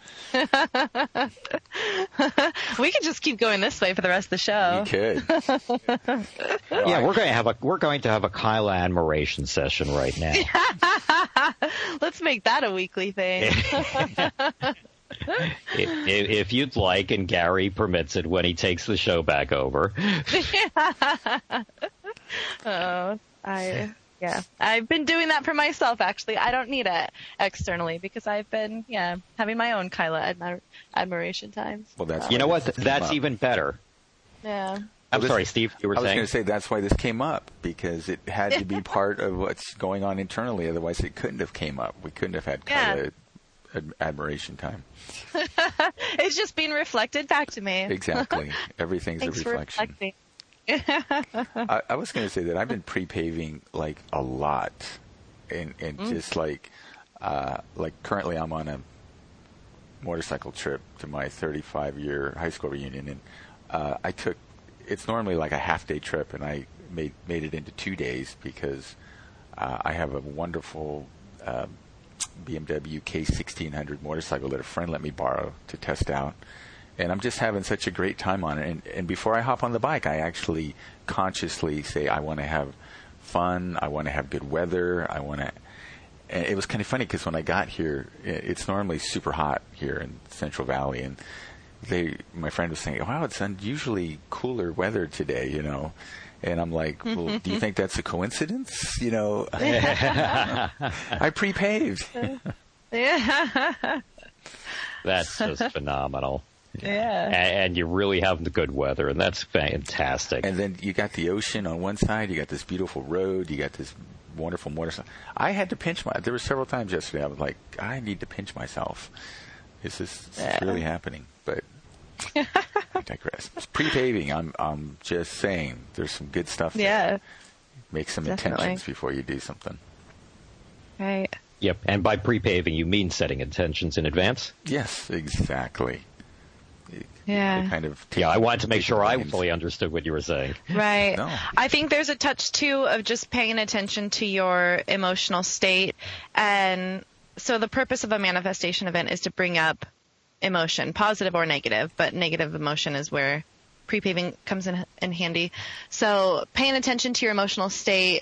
[SPEAKER 4] We could just keep going this way for the rest of the show.
[SPEAKER 2] You could.
[SPEAKER 3] Yeah, we're going to have a Kyla admiration session right now.
[SPEAKER 4] Let's make that a weekly thing.
[SPEAKER 3] If you'd like, and Gary permits it when he takes the show back over.
[SPEAKER 4] I've been doing that for myself, actually. I don't need it externally because I've been, having my own Kyla admiration times.
[SPEAKER 2] Well, that's
[SPEAKER 3] you know what? That's even better.
[SPEAKER 4] Yeah.
[SPEAKER 3] I'm sorry, Steve, you were saying?
[SPEAKER 2] I was going to say that's why this came up, because it had to be part of what's going on internally. Otherwise, it couldn't have came up. We couldn't have had Kyla admiration time.
[SPEAKER 4] It's just being reflected back to me.
[SPEAKER 2] Exactly. Everything's
[SPEAKER 4] Thanks
[SPEAKER 2] a reflection. I was going to say that I've been pre-paving like a lot, and just like currently I'm on a motorcycle trip to my 35-year high school reunion, and it's normally like a half-day trip, and I made it into 2 days because I have a wonderful BMW K1600 motorcycle that a friend let me borrow to test out. And I'm just having such a great time on it. And before I hop on the bike, I actually consciously say I want to have fun. I want to have good weather. And it was kind of funny because when I got here, it's normally super hot here in Central Valley. And my friend was saying, wow, it's unusually cooler weather today, you know. And I'm like, well, do you think that's a coincidence? You know, I pre-paved.
[SPEAKER 4] Yeah.
[SPEAKER 3] That's just phenomenal.
[SPEAKER 4] Yeah.
[SPEAKER 3] And you really have the good weather, and that's fantastic.
[SPEAKER 2] And then you got the ocean on one side, you got this beautiful road, you got this wonderful motorcycle. I had to there were several times yesterday I was like, I need to pinch myself. This is really happening. But I digress. It's pre-paving. I'm just saying there's some good stuff there.
[SPEAKER 4] Yeah.
[SPEAKER 2] Make some intentions before you do something.
[SPEAKER 4] Right.
[SPEAKER 3] Yep. And by pre-paving, you mean setting intentions in advance?
[SPEAKER 2] Yes, exactly.
[SPEAKER 4] Yeah.
[SPEAKER 3] I wanted to make sure I fully understood what you were saying.
[SPEAKER 4] Right.
[SPEAKER 2] No.
[SPEAKER 4] I think there's a touch, too, of just paying attention to your emotional state. And so the purpose of a manifestation event is to bring up emotion, positive or negative, but negative emotion is where pre-paving comes in handy. So paying attention to your emotional state,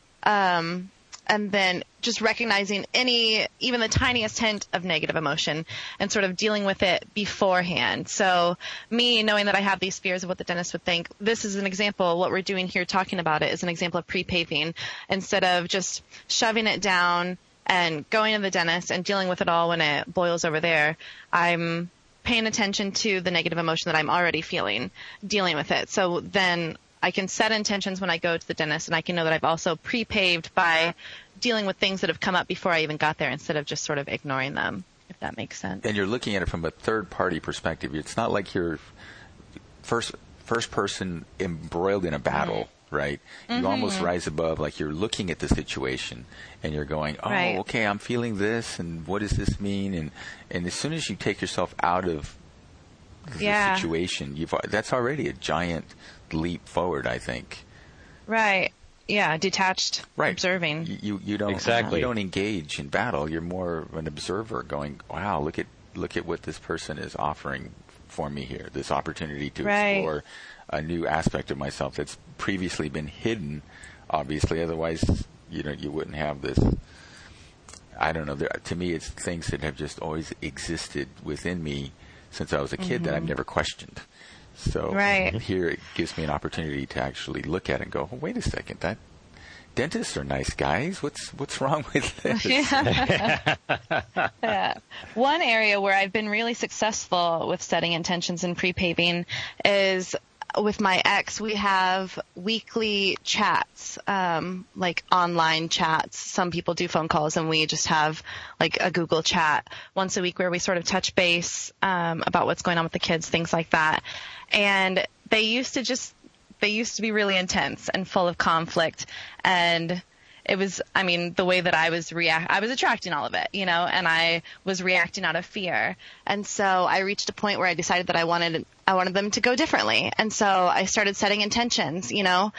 [SPEAKER 4] and then just recognizing even the tiniest hint of negative emotion and sort of dealing with it beforehand. So me knowing that I have these fears of what the dentist would think, this is an example. What we're doing here talking about it is an example of pre-paving instead of just shoving it down and going to the dentist and dealing with it all when it boils over there. I'm paying attention to the negative emotion that I'm already feeling, dealing with it. So then I can set intentions when I go to the dentist, and I can know that I've also pre-paved by dealing with things that have come up before I even got there instead of just sort of ignoring them, if that makes sense.
[SPEAKER 2] And you're looking at it from a third-party perspective. It's not like you're first person embroiled in a battle, right? You almost rise above, like you're looking at the situation, and you're going, okay, I'm feeling this, and what does this mean? And as soon as you take yourself out of the situation, that's already a giant leap forward, I think. Right.
[SPEAKER 4] Yeah, detached, observing.
[SPEAKER 2] You don't
[SPEAKER 3] exactly.
[SPEAKER 2] You don't engage in battle. You're more of an observer, going, "Wow, look at what this person is offering for me here. This opportunity to explore a new aspect of myself that's previously been hidden. Obviously, otherwise, you wouldn't have this. I don't know. To me, it's things that have just always existed within me since I was a kid that I've never questioned. So here it gives me an opportunity to actually look at it and go, oh, wait a second, that dentists are nice guys. What's wrong with this?
[SPEAKER 4] Yeah. One area where I've been really successful with setting intentions and pre-paving is with my ex, we have weekly chats, like online chats. Some people do phone calls, and we just have like a Google chat once a week where we sort of touch base about what's going on with the kids, things like that. And they used to be really intense and full of conflict, and it was, I mean, the way that I was attracting all of it, you know, and I was reacting out of fear. And so I reached a point where I decided that I wanted them to go differently. And so I started setting intentions, you know.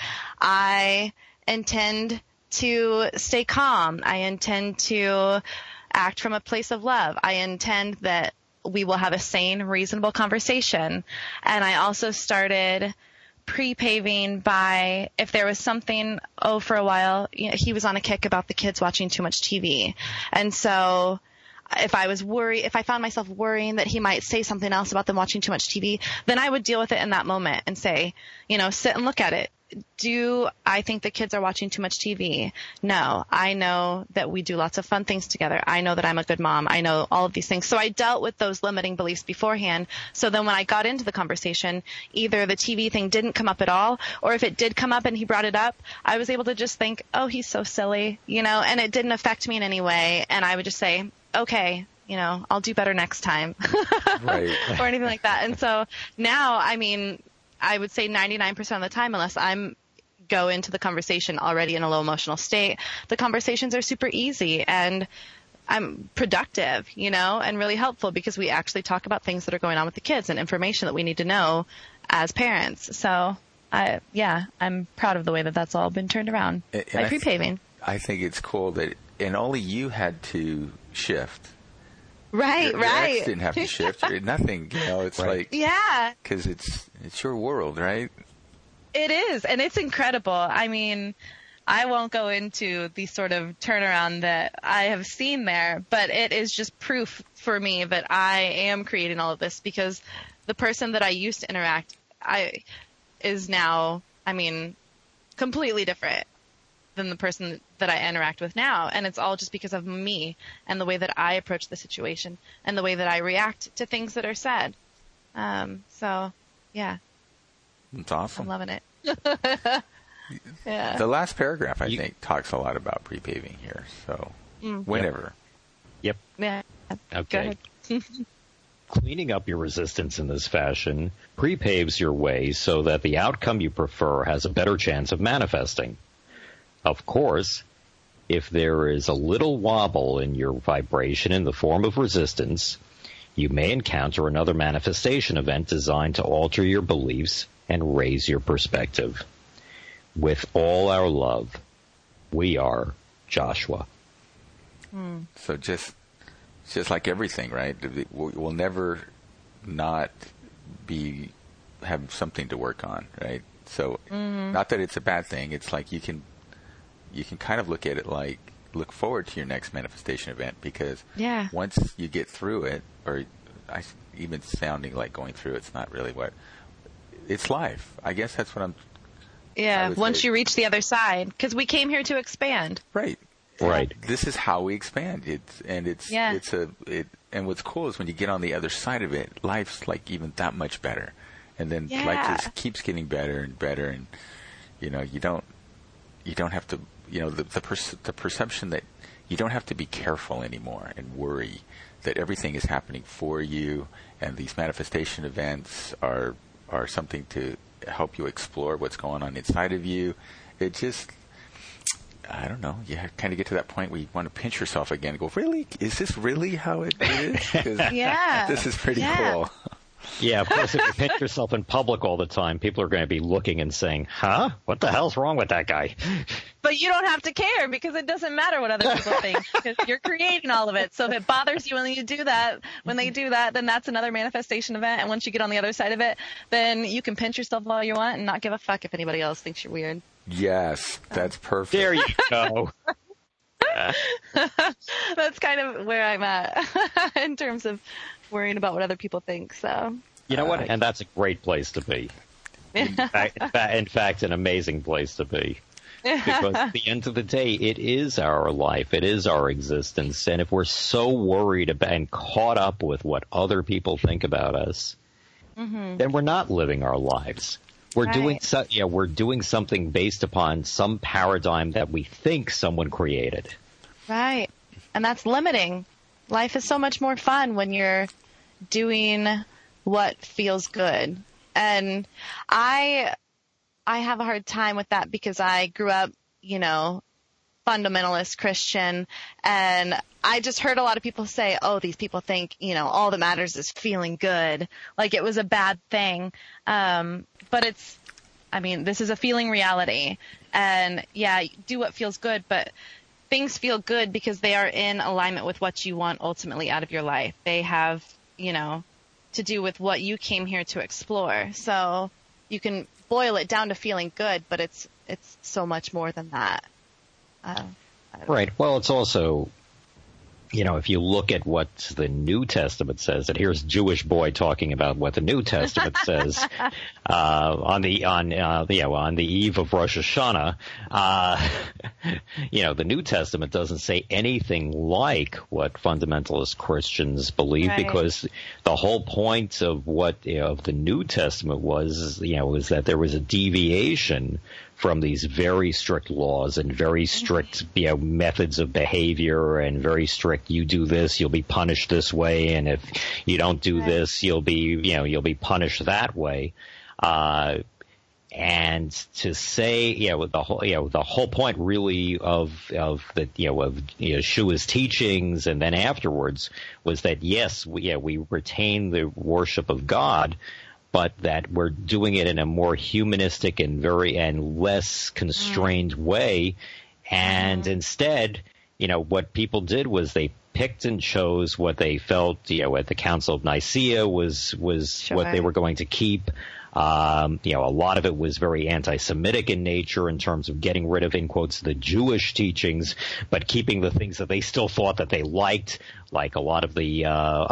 [SPEAKER 4] I intend to stay calm. I intend to act from a place of love. I intend that we will have a sane, reasonable conversation. And I also started pre-paving by, if there was something, for a while, you know, he was on a kick about the kids watching too much TV. And so if I found myself worrying that he might say something else about them watching too much TV, then I would deal with it in that moment and say, you know, sit and look at it. Do I think the kids are watching too much TV? No. I know that we do lots of fun things together. I know that I'm a good mom. I know all of these things. So I dealt with those limiting beliefs beforehand. So then when I got into the conversation, either the TV thing didn't come up at all, or if it did come up and he brought it up, I was able to just think, oh, he's so silly, you know, and it didn't affect me in any way. And I would just say, okay, you know, I'll do better next time.
[SPEAKER 2] Right.
[SPEAKER 4] Or anything like that. And so now, I mean, I would say 99% of the time, unless I'm go into the conversation already in a low emotional state, the conversations are super easy and I'm productive, you know, and really helpful because we actually talk about things that are going on with the kids and information that we need to know as parents. So, I'm proud of the way that that's all been turned around by pre-paving.
[SPEAKER 2] I think it's cool that, and only you had to shift.
[SPEAKER 4] Right,
[SPEAKER 2] your ex didn't have to shift. Nothing, you know, it's
[SPEAKER 3] right.
[SPEAKER 2] like,
[SPEAKER 4] yeah,
[SPEAKER 2] because it's your world, right?
[SPEAKER 4] It is, and it's incredible. I mean, I won't go into the sort of turnaround that I have seen there, but it is just proof for me that I am creating all of this because the person that I used to interact is now, I mean, completely different than the person that I interact with now. And it's all just because of me and the way that I approach the situation and the way that I react to things that are said. So, yeah.
[SPEAKER 2] It's awesome.
[SPEAKER 4] I'm loving it.
[SPEAKER 2] Yeah. The last paragraph, I think, talks a lot about pre-paving here. So, whenever.
[SPEAKER 3] Yep.
[SPEAKER 4] Yeah.
[SPEAKER 3] Okay. Cleaning up your resistance in this fashion pre-paves your way so that the outcome you prefer has a better chance of manifesting. Of course, if there is a little wobble in your vibration in the form of resistance, you may encounter another manifestation event designed to alter your beliefs and raise your perspective. With all our love, we are Joshua.
[SPEAKER 2] So just like everything, right? We'll never not have something to work on, right? So not that it's a bad thing. It's like you can kind of look at it like look forward to your next manifestation event because once you get through it, or even sounding like going through it's not really what it's life. I guess that's what I'm.
[SPEAKER 4] Yeah, once you reach the other side, because we came here to expand.
[SPEAKER 2] Right.
[SPEAKER 3] Right.
[SPEAKER 2] This is how we expand. And what's cool is when you get on the other side of it, life's like even that much better, and then life just keeps getting better and better, and you know you don't have to, you know, the perception that you don't have to be careful anymore and worry that everything is happening for you, and these manifestation events are something to help you explore what's going on inside of you. It just, I don't know, you kind of get to that point where you want to pinch yourself again and go, really? Is this really how it is? 'Cause this is pretty cool.
[SPEAKER 3] Yeah, of course, if you pinch yourself in public all the time, people are going to be looking and saying, huh? What the hell's wrong with that guy?
[SPEAKER 4] But you don't have to care because it doesn't matter what other people think because you're creating all of it. So if it bothers you when they do that, then that's another manifestation event. And once you get on the other side of it, then you can pinch yourself all you want and not give a fuck if anybody else thinks you're weird.
[SPEAKER 2] Yes, that's perfect.
[SPEAKER 3] There you go.
[SPEAKER 4] That's kind of where I'm at in terms of worrying about what other people think. So
[SPEAKER 3] you know what? And that's a great place to be. In fact, an amazing place to be. Because at the end of the day, it is our life. It is our existence. And if we're so worried about and caught up with what other people think about us, then we're not living our lives. We're doing something based upon some paradigm that we think someone created.
[SPEAKER 4] Right. And that's limiting. Life is so much more fun when you're doing what feels good. And I have a hard time with that because I grew up, fundamentalist Christian, and I just heard a lot of people say, oh, these people think, all that matters is feeling good. Like it was a bad thing. But this is a feeling reality. And yeah, do what feels good, but things feel good because they are in alignment with what you want ultimately out of your life. They have, to do with what you came here to explore. So you can boil it down to feeling good, but it's so much more than that.
[SPEAKER 3] Right. Well, it's also, if you look at what the New Testament says, and here's Jewish boy talking about what the New Testament says on the eve of Rosh Hashanah, the New Testament doesn't say anything like what fundamentalist Christians believe, right. Because the whole point of of the New Testament was that there was a deviation from these very strict laws and very strict, methods of behavior, and very strict, you do this, you'll be punished this way, and if you don't do this, you'll be punished that way. And to say, the whole point really of Yeshua's teachings, and then afterwards, was that yes, we retain the worship of God, but that we're doing it in a more humanistic and less constrained way. And instead, what people did was they picked and chose what they felt, at the Council of Nicaea was sure. What they were going to keep. A lot of it was very anti-Semitic in nature in terms of getting rid of, in quotes, the Jewish teachings, but keeping the things that they still thought that they liked, like a lot of the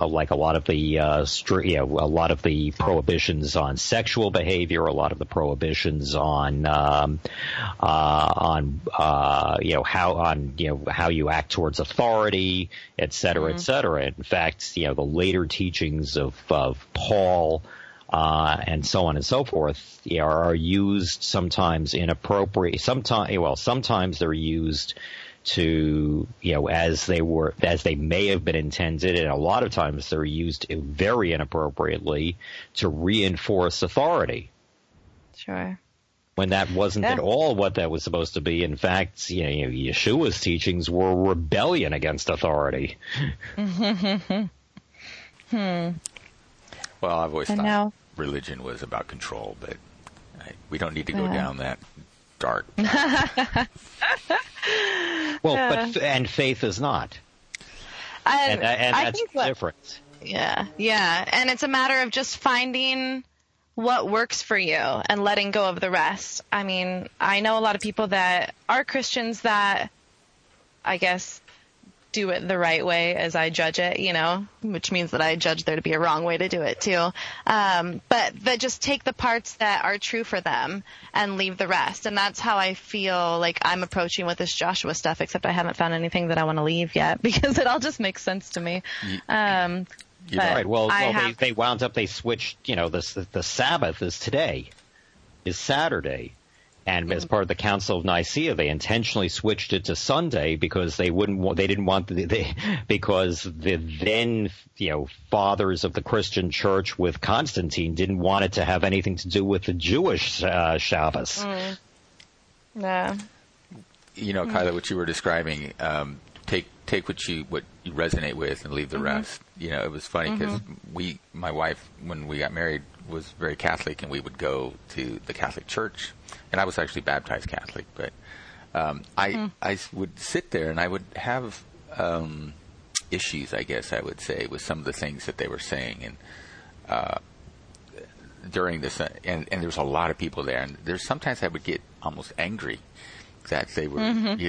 [SPEAKER 3] prohibitions on sexual behavior, a lot of the prohibitions on how you act towards authority, et cetera, et cetera. In fact, the later teachings of Paul, and so on and so forth, are used sometimes inappropriate. Sometimes they're used to, as they may have been intended, and a lot of times they're used very inappropriately to reinforce authority.
[SPEAKER 4] Sure.
[SPEAKER 3] When that wasn't at all what that was supposed to be. In fact, Yeshua's teachings were rebellion against authority.
[SPEAKER 2] Well, I've always thought religion was about control, but we don't need to go down that dark.
[SPEAKER 3] Well, and faith is not. And that's the difference.
[SPEAKER 4] Yeah. And it's a matter of just finding what works for you and letting go of the rest. I mean, I know a lot of people that are Christians that, I guess, do it the right way as I judge it, which means that I judge there to be a wrong way to do it too. But that just take the parts that are true for them and leave the rest. And that's how I feel like I'm approaching with this Joshua stuff, except I haven't found anything that I want to leave yet because it all just makes sense to me.
[SPEAKER 3] Right. Well, they wound up, they switched, the Sabbath is today, is Saturday. And as part of the Council of Nicaea, they intentionally switched it to Sunday because because the then, fathers of the Christian church with Constantine didn't want it to have anything to do with the Jewish Shabbos.
[SPEAKER 4] Yeah.
[SPEAKER 2] Kyla, what you were describing, take what you resonate with and leave the rest. It was funny because my wife, when we got married, was very Catholic, and we would go to the Catholic Church. And I was actually baptized Catholic, but I would sit there and I would have issues, I guess I would say, with some of the things that they were saying. And during this, and there was a lot of people there, and there's sometimes I would get almost angry that they were,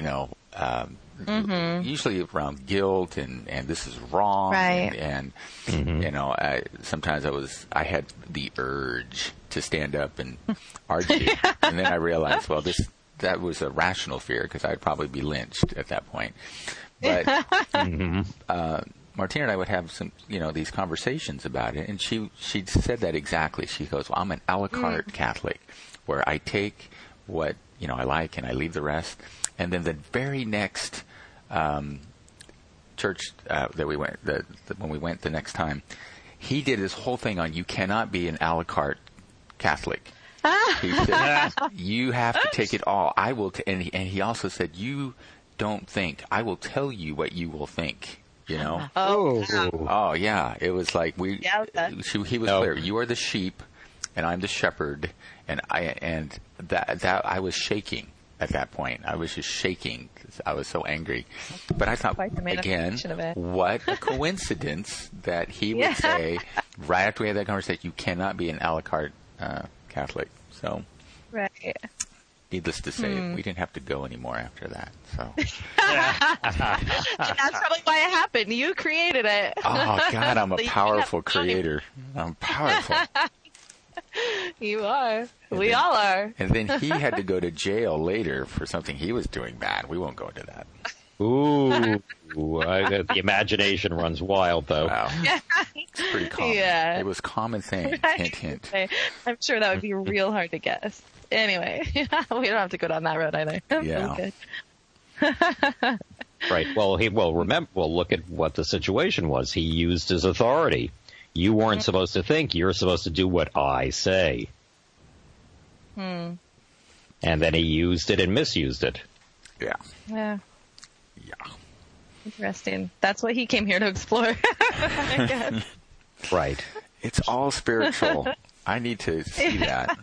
[SPEAKER 2] usually around guilt and this is wrong,
[SPEAKER 4] right.
[SPEAKER 2] and sometimes I had the urge to stand up and argue, and then I realized, well, that was a rational fear because I'd probably be lynched at that point. But my Martina and I would have some, these conversations about it, and she said that exactly. She goes, well, I'm an a la carte Catholic, where I take what, I like and I leave the rest. And then the very next church that we went, when we went the next time, he did his whole thing on you cannot be an a la carte Catholic. He said, you have to take it all. I will, and he also said, you don't think. I will tell you what you will think. Oh yeah. It was like he was clear. You are the sheep, and I'm the shepherd, and that I was shaking at that point. I was just shaking. I was so angry. But I thought, again, what a coincidence that he would say right after we had that conversation, you cannot be an a la carte Catholic. So,
[SPEAKER 4] right.
[SPEAKER 2] Needless to say, we didn't have to go anymore after that. So
[SPEAKER 4] that's probably why it happened. You created it.
[SPEAKER 2] Oh God, I'm a powerful creator. I'm powerful.
[SPEAKER 4] You are. We all are.
[SPEAKER 2] And then he had to go to jail later for something he was doing bad. We won't go into that.
[SPEAKER 3] Ooh, the imagination runs wild, though.
[SPEAKER 2] Wow. It's pretty common. Yeah. It was common thing. Hint, hint.
[SPEAKER 4] I'm sure that would be real hard to guess. Anyway, we don't have to go down that road either.
[SPEAKER 2] Yeah.
[SPEAKER 3] Right. Well, look at what the situation was. He used his authority. You weren't supposed to think. You're supposed to do what I say. And then he used it and misused it.
[SPEAKER 2] Yeah.
[SPEAKER 4] Yeah. Interesting. That's what he came here to explore, I guess.
[SPEAKER 3] Right.
[SPEAKER 2] It's all spiritual. I need to see that.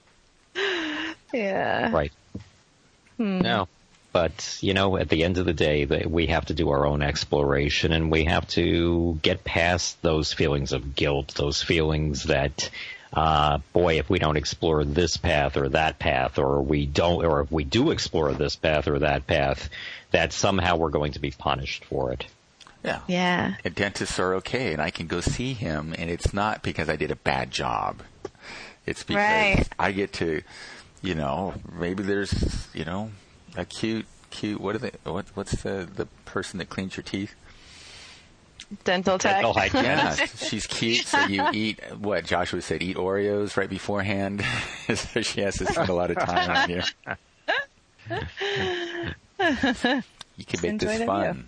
[SPEAKER 4] Yeah.
[SPEAKER 3] Right. No. But, at the end of the day, we have to do our own exploration, and we have to get past those feelings of guilt, those feelings that, if we don't explore this path or that path, or if we do explore this path or that path, that somehow we're going to be punished for it.
[SPEAKER 2] Yeah.
[SPEAKER 4] Yeah.
[SPEAKER 2] And dentists are okay, and I can go see him, and it's not because I did a bad job. It's because I get to, maybe there's, a cute, what's the person that cleans your teeth?
[SPEAKER 4] Dental tech.
[SPEAKER 3] Dental hygienist.
[SPEAKER 2] Yeah, she's cute. So you eat what Joshua said, eat Oreos right beforehand. So she has to spend a lot of time on you. You can make this fun.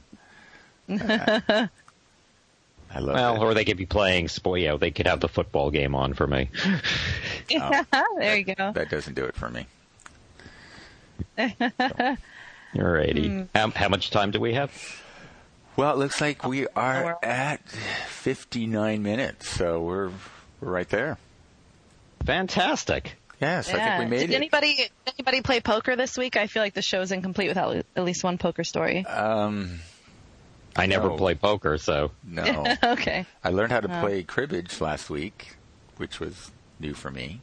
[SPEAKER 2] I love it.
[SPEAKER 3] Or they could be playing they could have the football game on for me.
[SPEAKER 4] There you go.
[SPEAKER 2] That doesn't do it for me.
[SPEAKER 3] Alrighty. How much time do we have?
[SPEAKER 2] Well, it looks like we are at 59 minutes, so we're right there.
[SPEAKER 3] Fantastic.
[SPEAKER 2] Yes, I think we made it.
[SPEAKER 4] Did anybody play poker this week? I feel like the show's incomplete without at least one poker story.
[SPEAKER 3] I never play poker, so.
[SPEAKER 2] No.
[SPEAKER 4] Okay.
[SPEAKER 2] I learned how to play cribbage last week, which was new for me.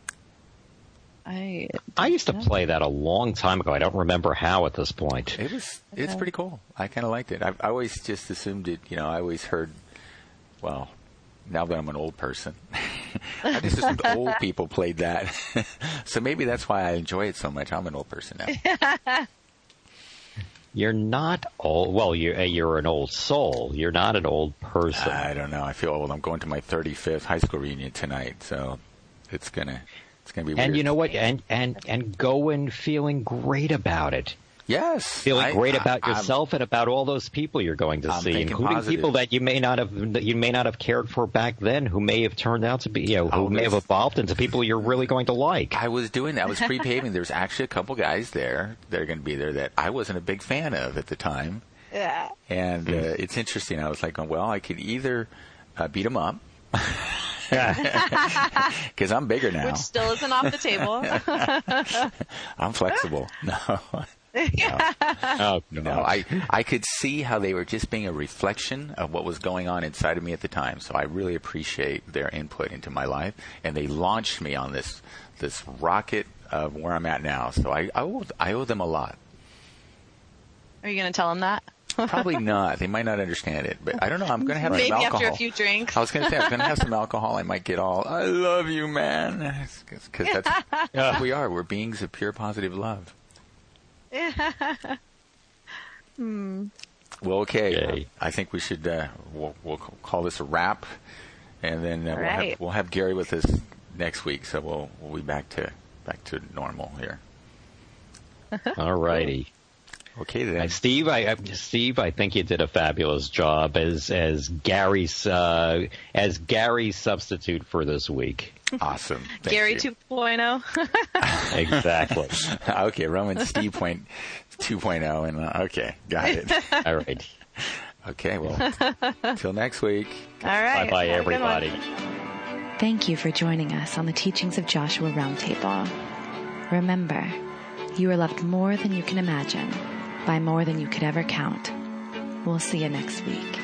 [SPEAKER 3] I used to play that a long time ago. I don't remember how at this point.
[SPEAKER 2] It's pretty cool. I kind of liked it. I always just assumed it, I always heard, well, now that I'm an old person, I just assumed old people played that. So maybe that's why I enjoy it so much. I'm an old person now.
[SPEAKER 3] You're not old. Well, you're an old soul. You're not an old person.
[SPEAKER 2] I don't know. I feel old. I'm going to my 35th high school reunion tonight, so it's gonna be weird.
[SPEAKER 3] And you know what? And go in feeling great about it.
[SPEAKER 2] Yes,
[SPEAKER 3] feeling great about yourself and about all those people you're going to see, including positive. People that you may not have cared for back then, who may have turned out to be, who may have evolved into people you're really going to like.
[SPEAKER 2] I was doing that. I was pre-paving. There's actually a couple guys there that are going to be there that I wasn't a big fan of at the time.
[SPEAKER 4] Yeah.
[SPEAKER 2] And it's interesting. I was like, well, I could either beat them up. Because I'm bigger now.
[SPEAKER 4] Which still isn't off the table.
[SPEAKER 2] I'm flexible. No. No. I could see how they were just being a reflection of what was going on inside of me at the time. So I really appreciate their input into my life, and they launched me on this rocket of where I'm at now. So I owe them a lot.
[SPEAKER 4] Are you going to tell them that?
[SPEAKER 2] Probably not. They might not understand it, but I don't know. I'm going to have some alcohol.
[SPEAKER 4] Maybe after a few drinks.
[SPEAKER 2] I was going to say I'm going to have some alcohol. I might get all, I love you, man, because that's what we are. We're beings of pure positive love. Well, okay.
[SPEAKER 3] Okay.
[SPEAKER 2] I think we should we'll call this a wrap, and then
[SPEAKER 4] Right.
[SPEAKER 2] we'll have Gary with us next week. So we'll be back to normal here.
[SPEAKER 3] All righty.
[SPEAKER 2] Okay, then.
[SPEAKER 3] Steve, I think you did a fabulous job as Gary's substitute for this week.
[SPEAKER 2] Awesome. Thank
[SPEAKER 4] Gary
[SPEAKER 2] you.
[SPEAKER 4] 2.0.
[SPEAKER 3] Exactly.
[SPEAKER 2] Okay, Roman Steve 2.0, and okay, got it.
[SPEAKER 3] All right.
[SPEAKER 2] Okay, well, till next week.
[SPEAKER 4] All right.
[SPEAKER 3] Bye-bye,
[SPEAKER 4] Have a good one.
[SPEAKER 3] everybody.
[SPEAKER 1] Thank you for joining us on the Teachings of Joshua Roundtable. Remember, you are loved more than you can imagine, by more than you could ever count. We'll see you next week.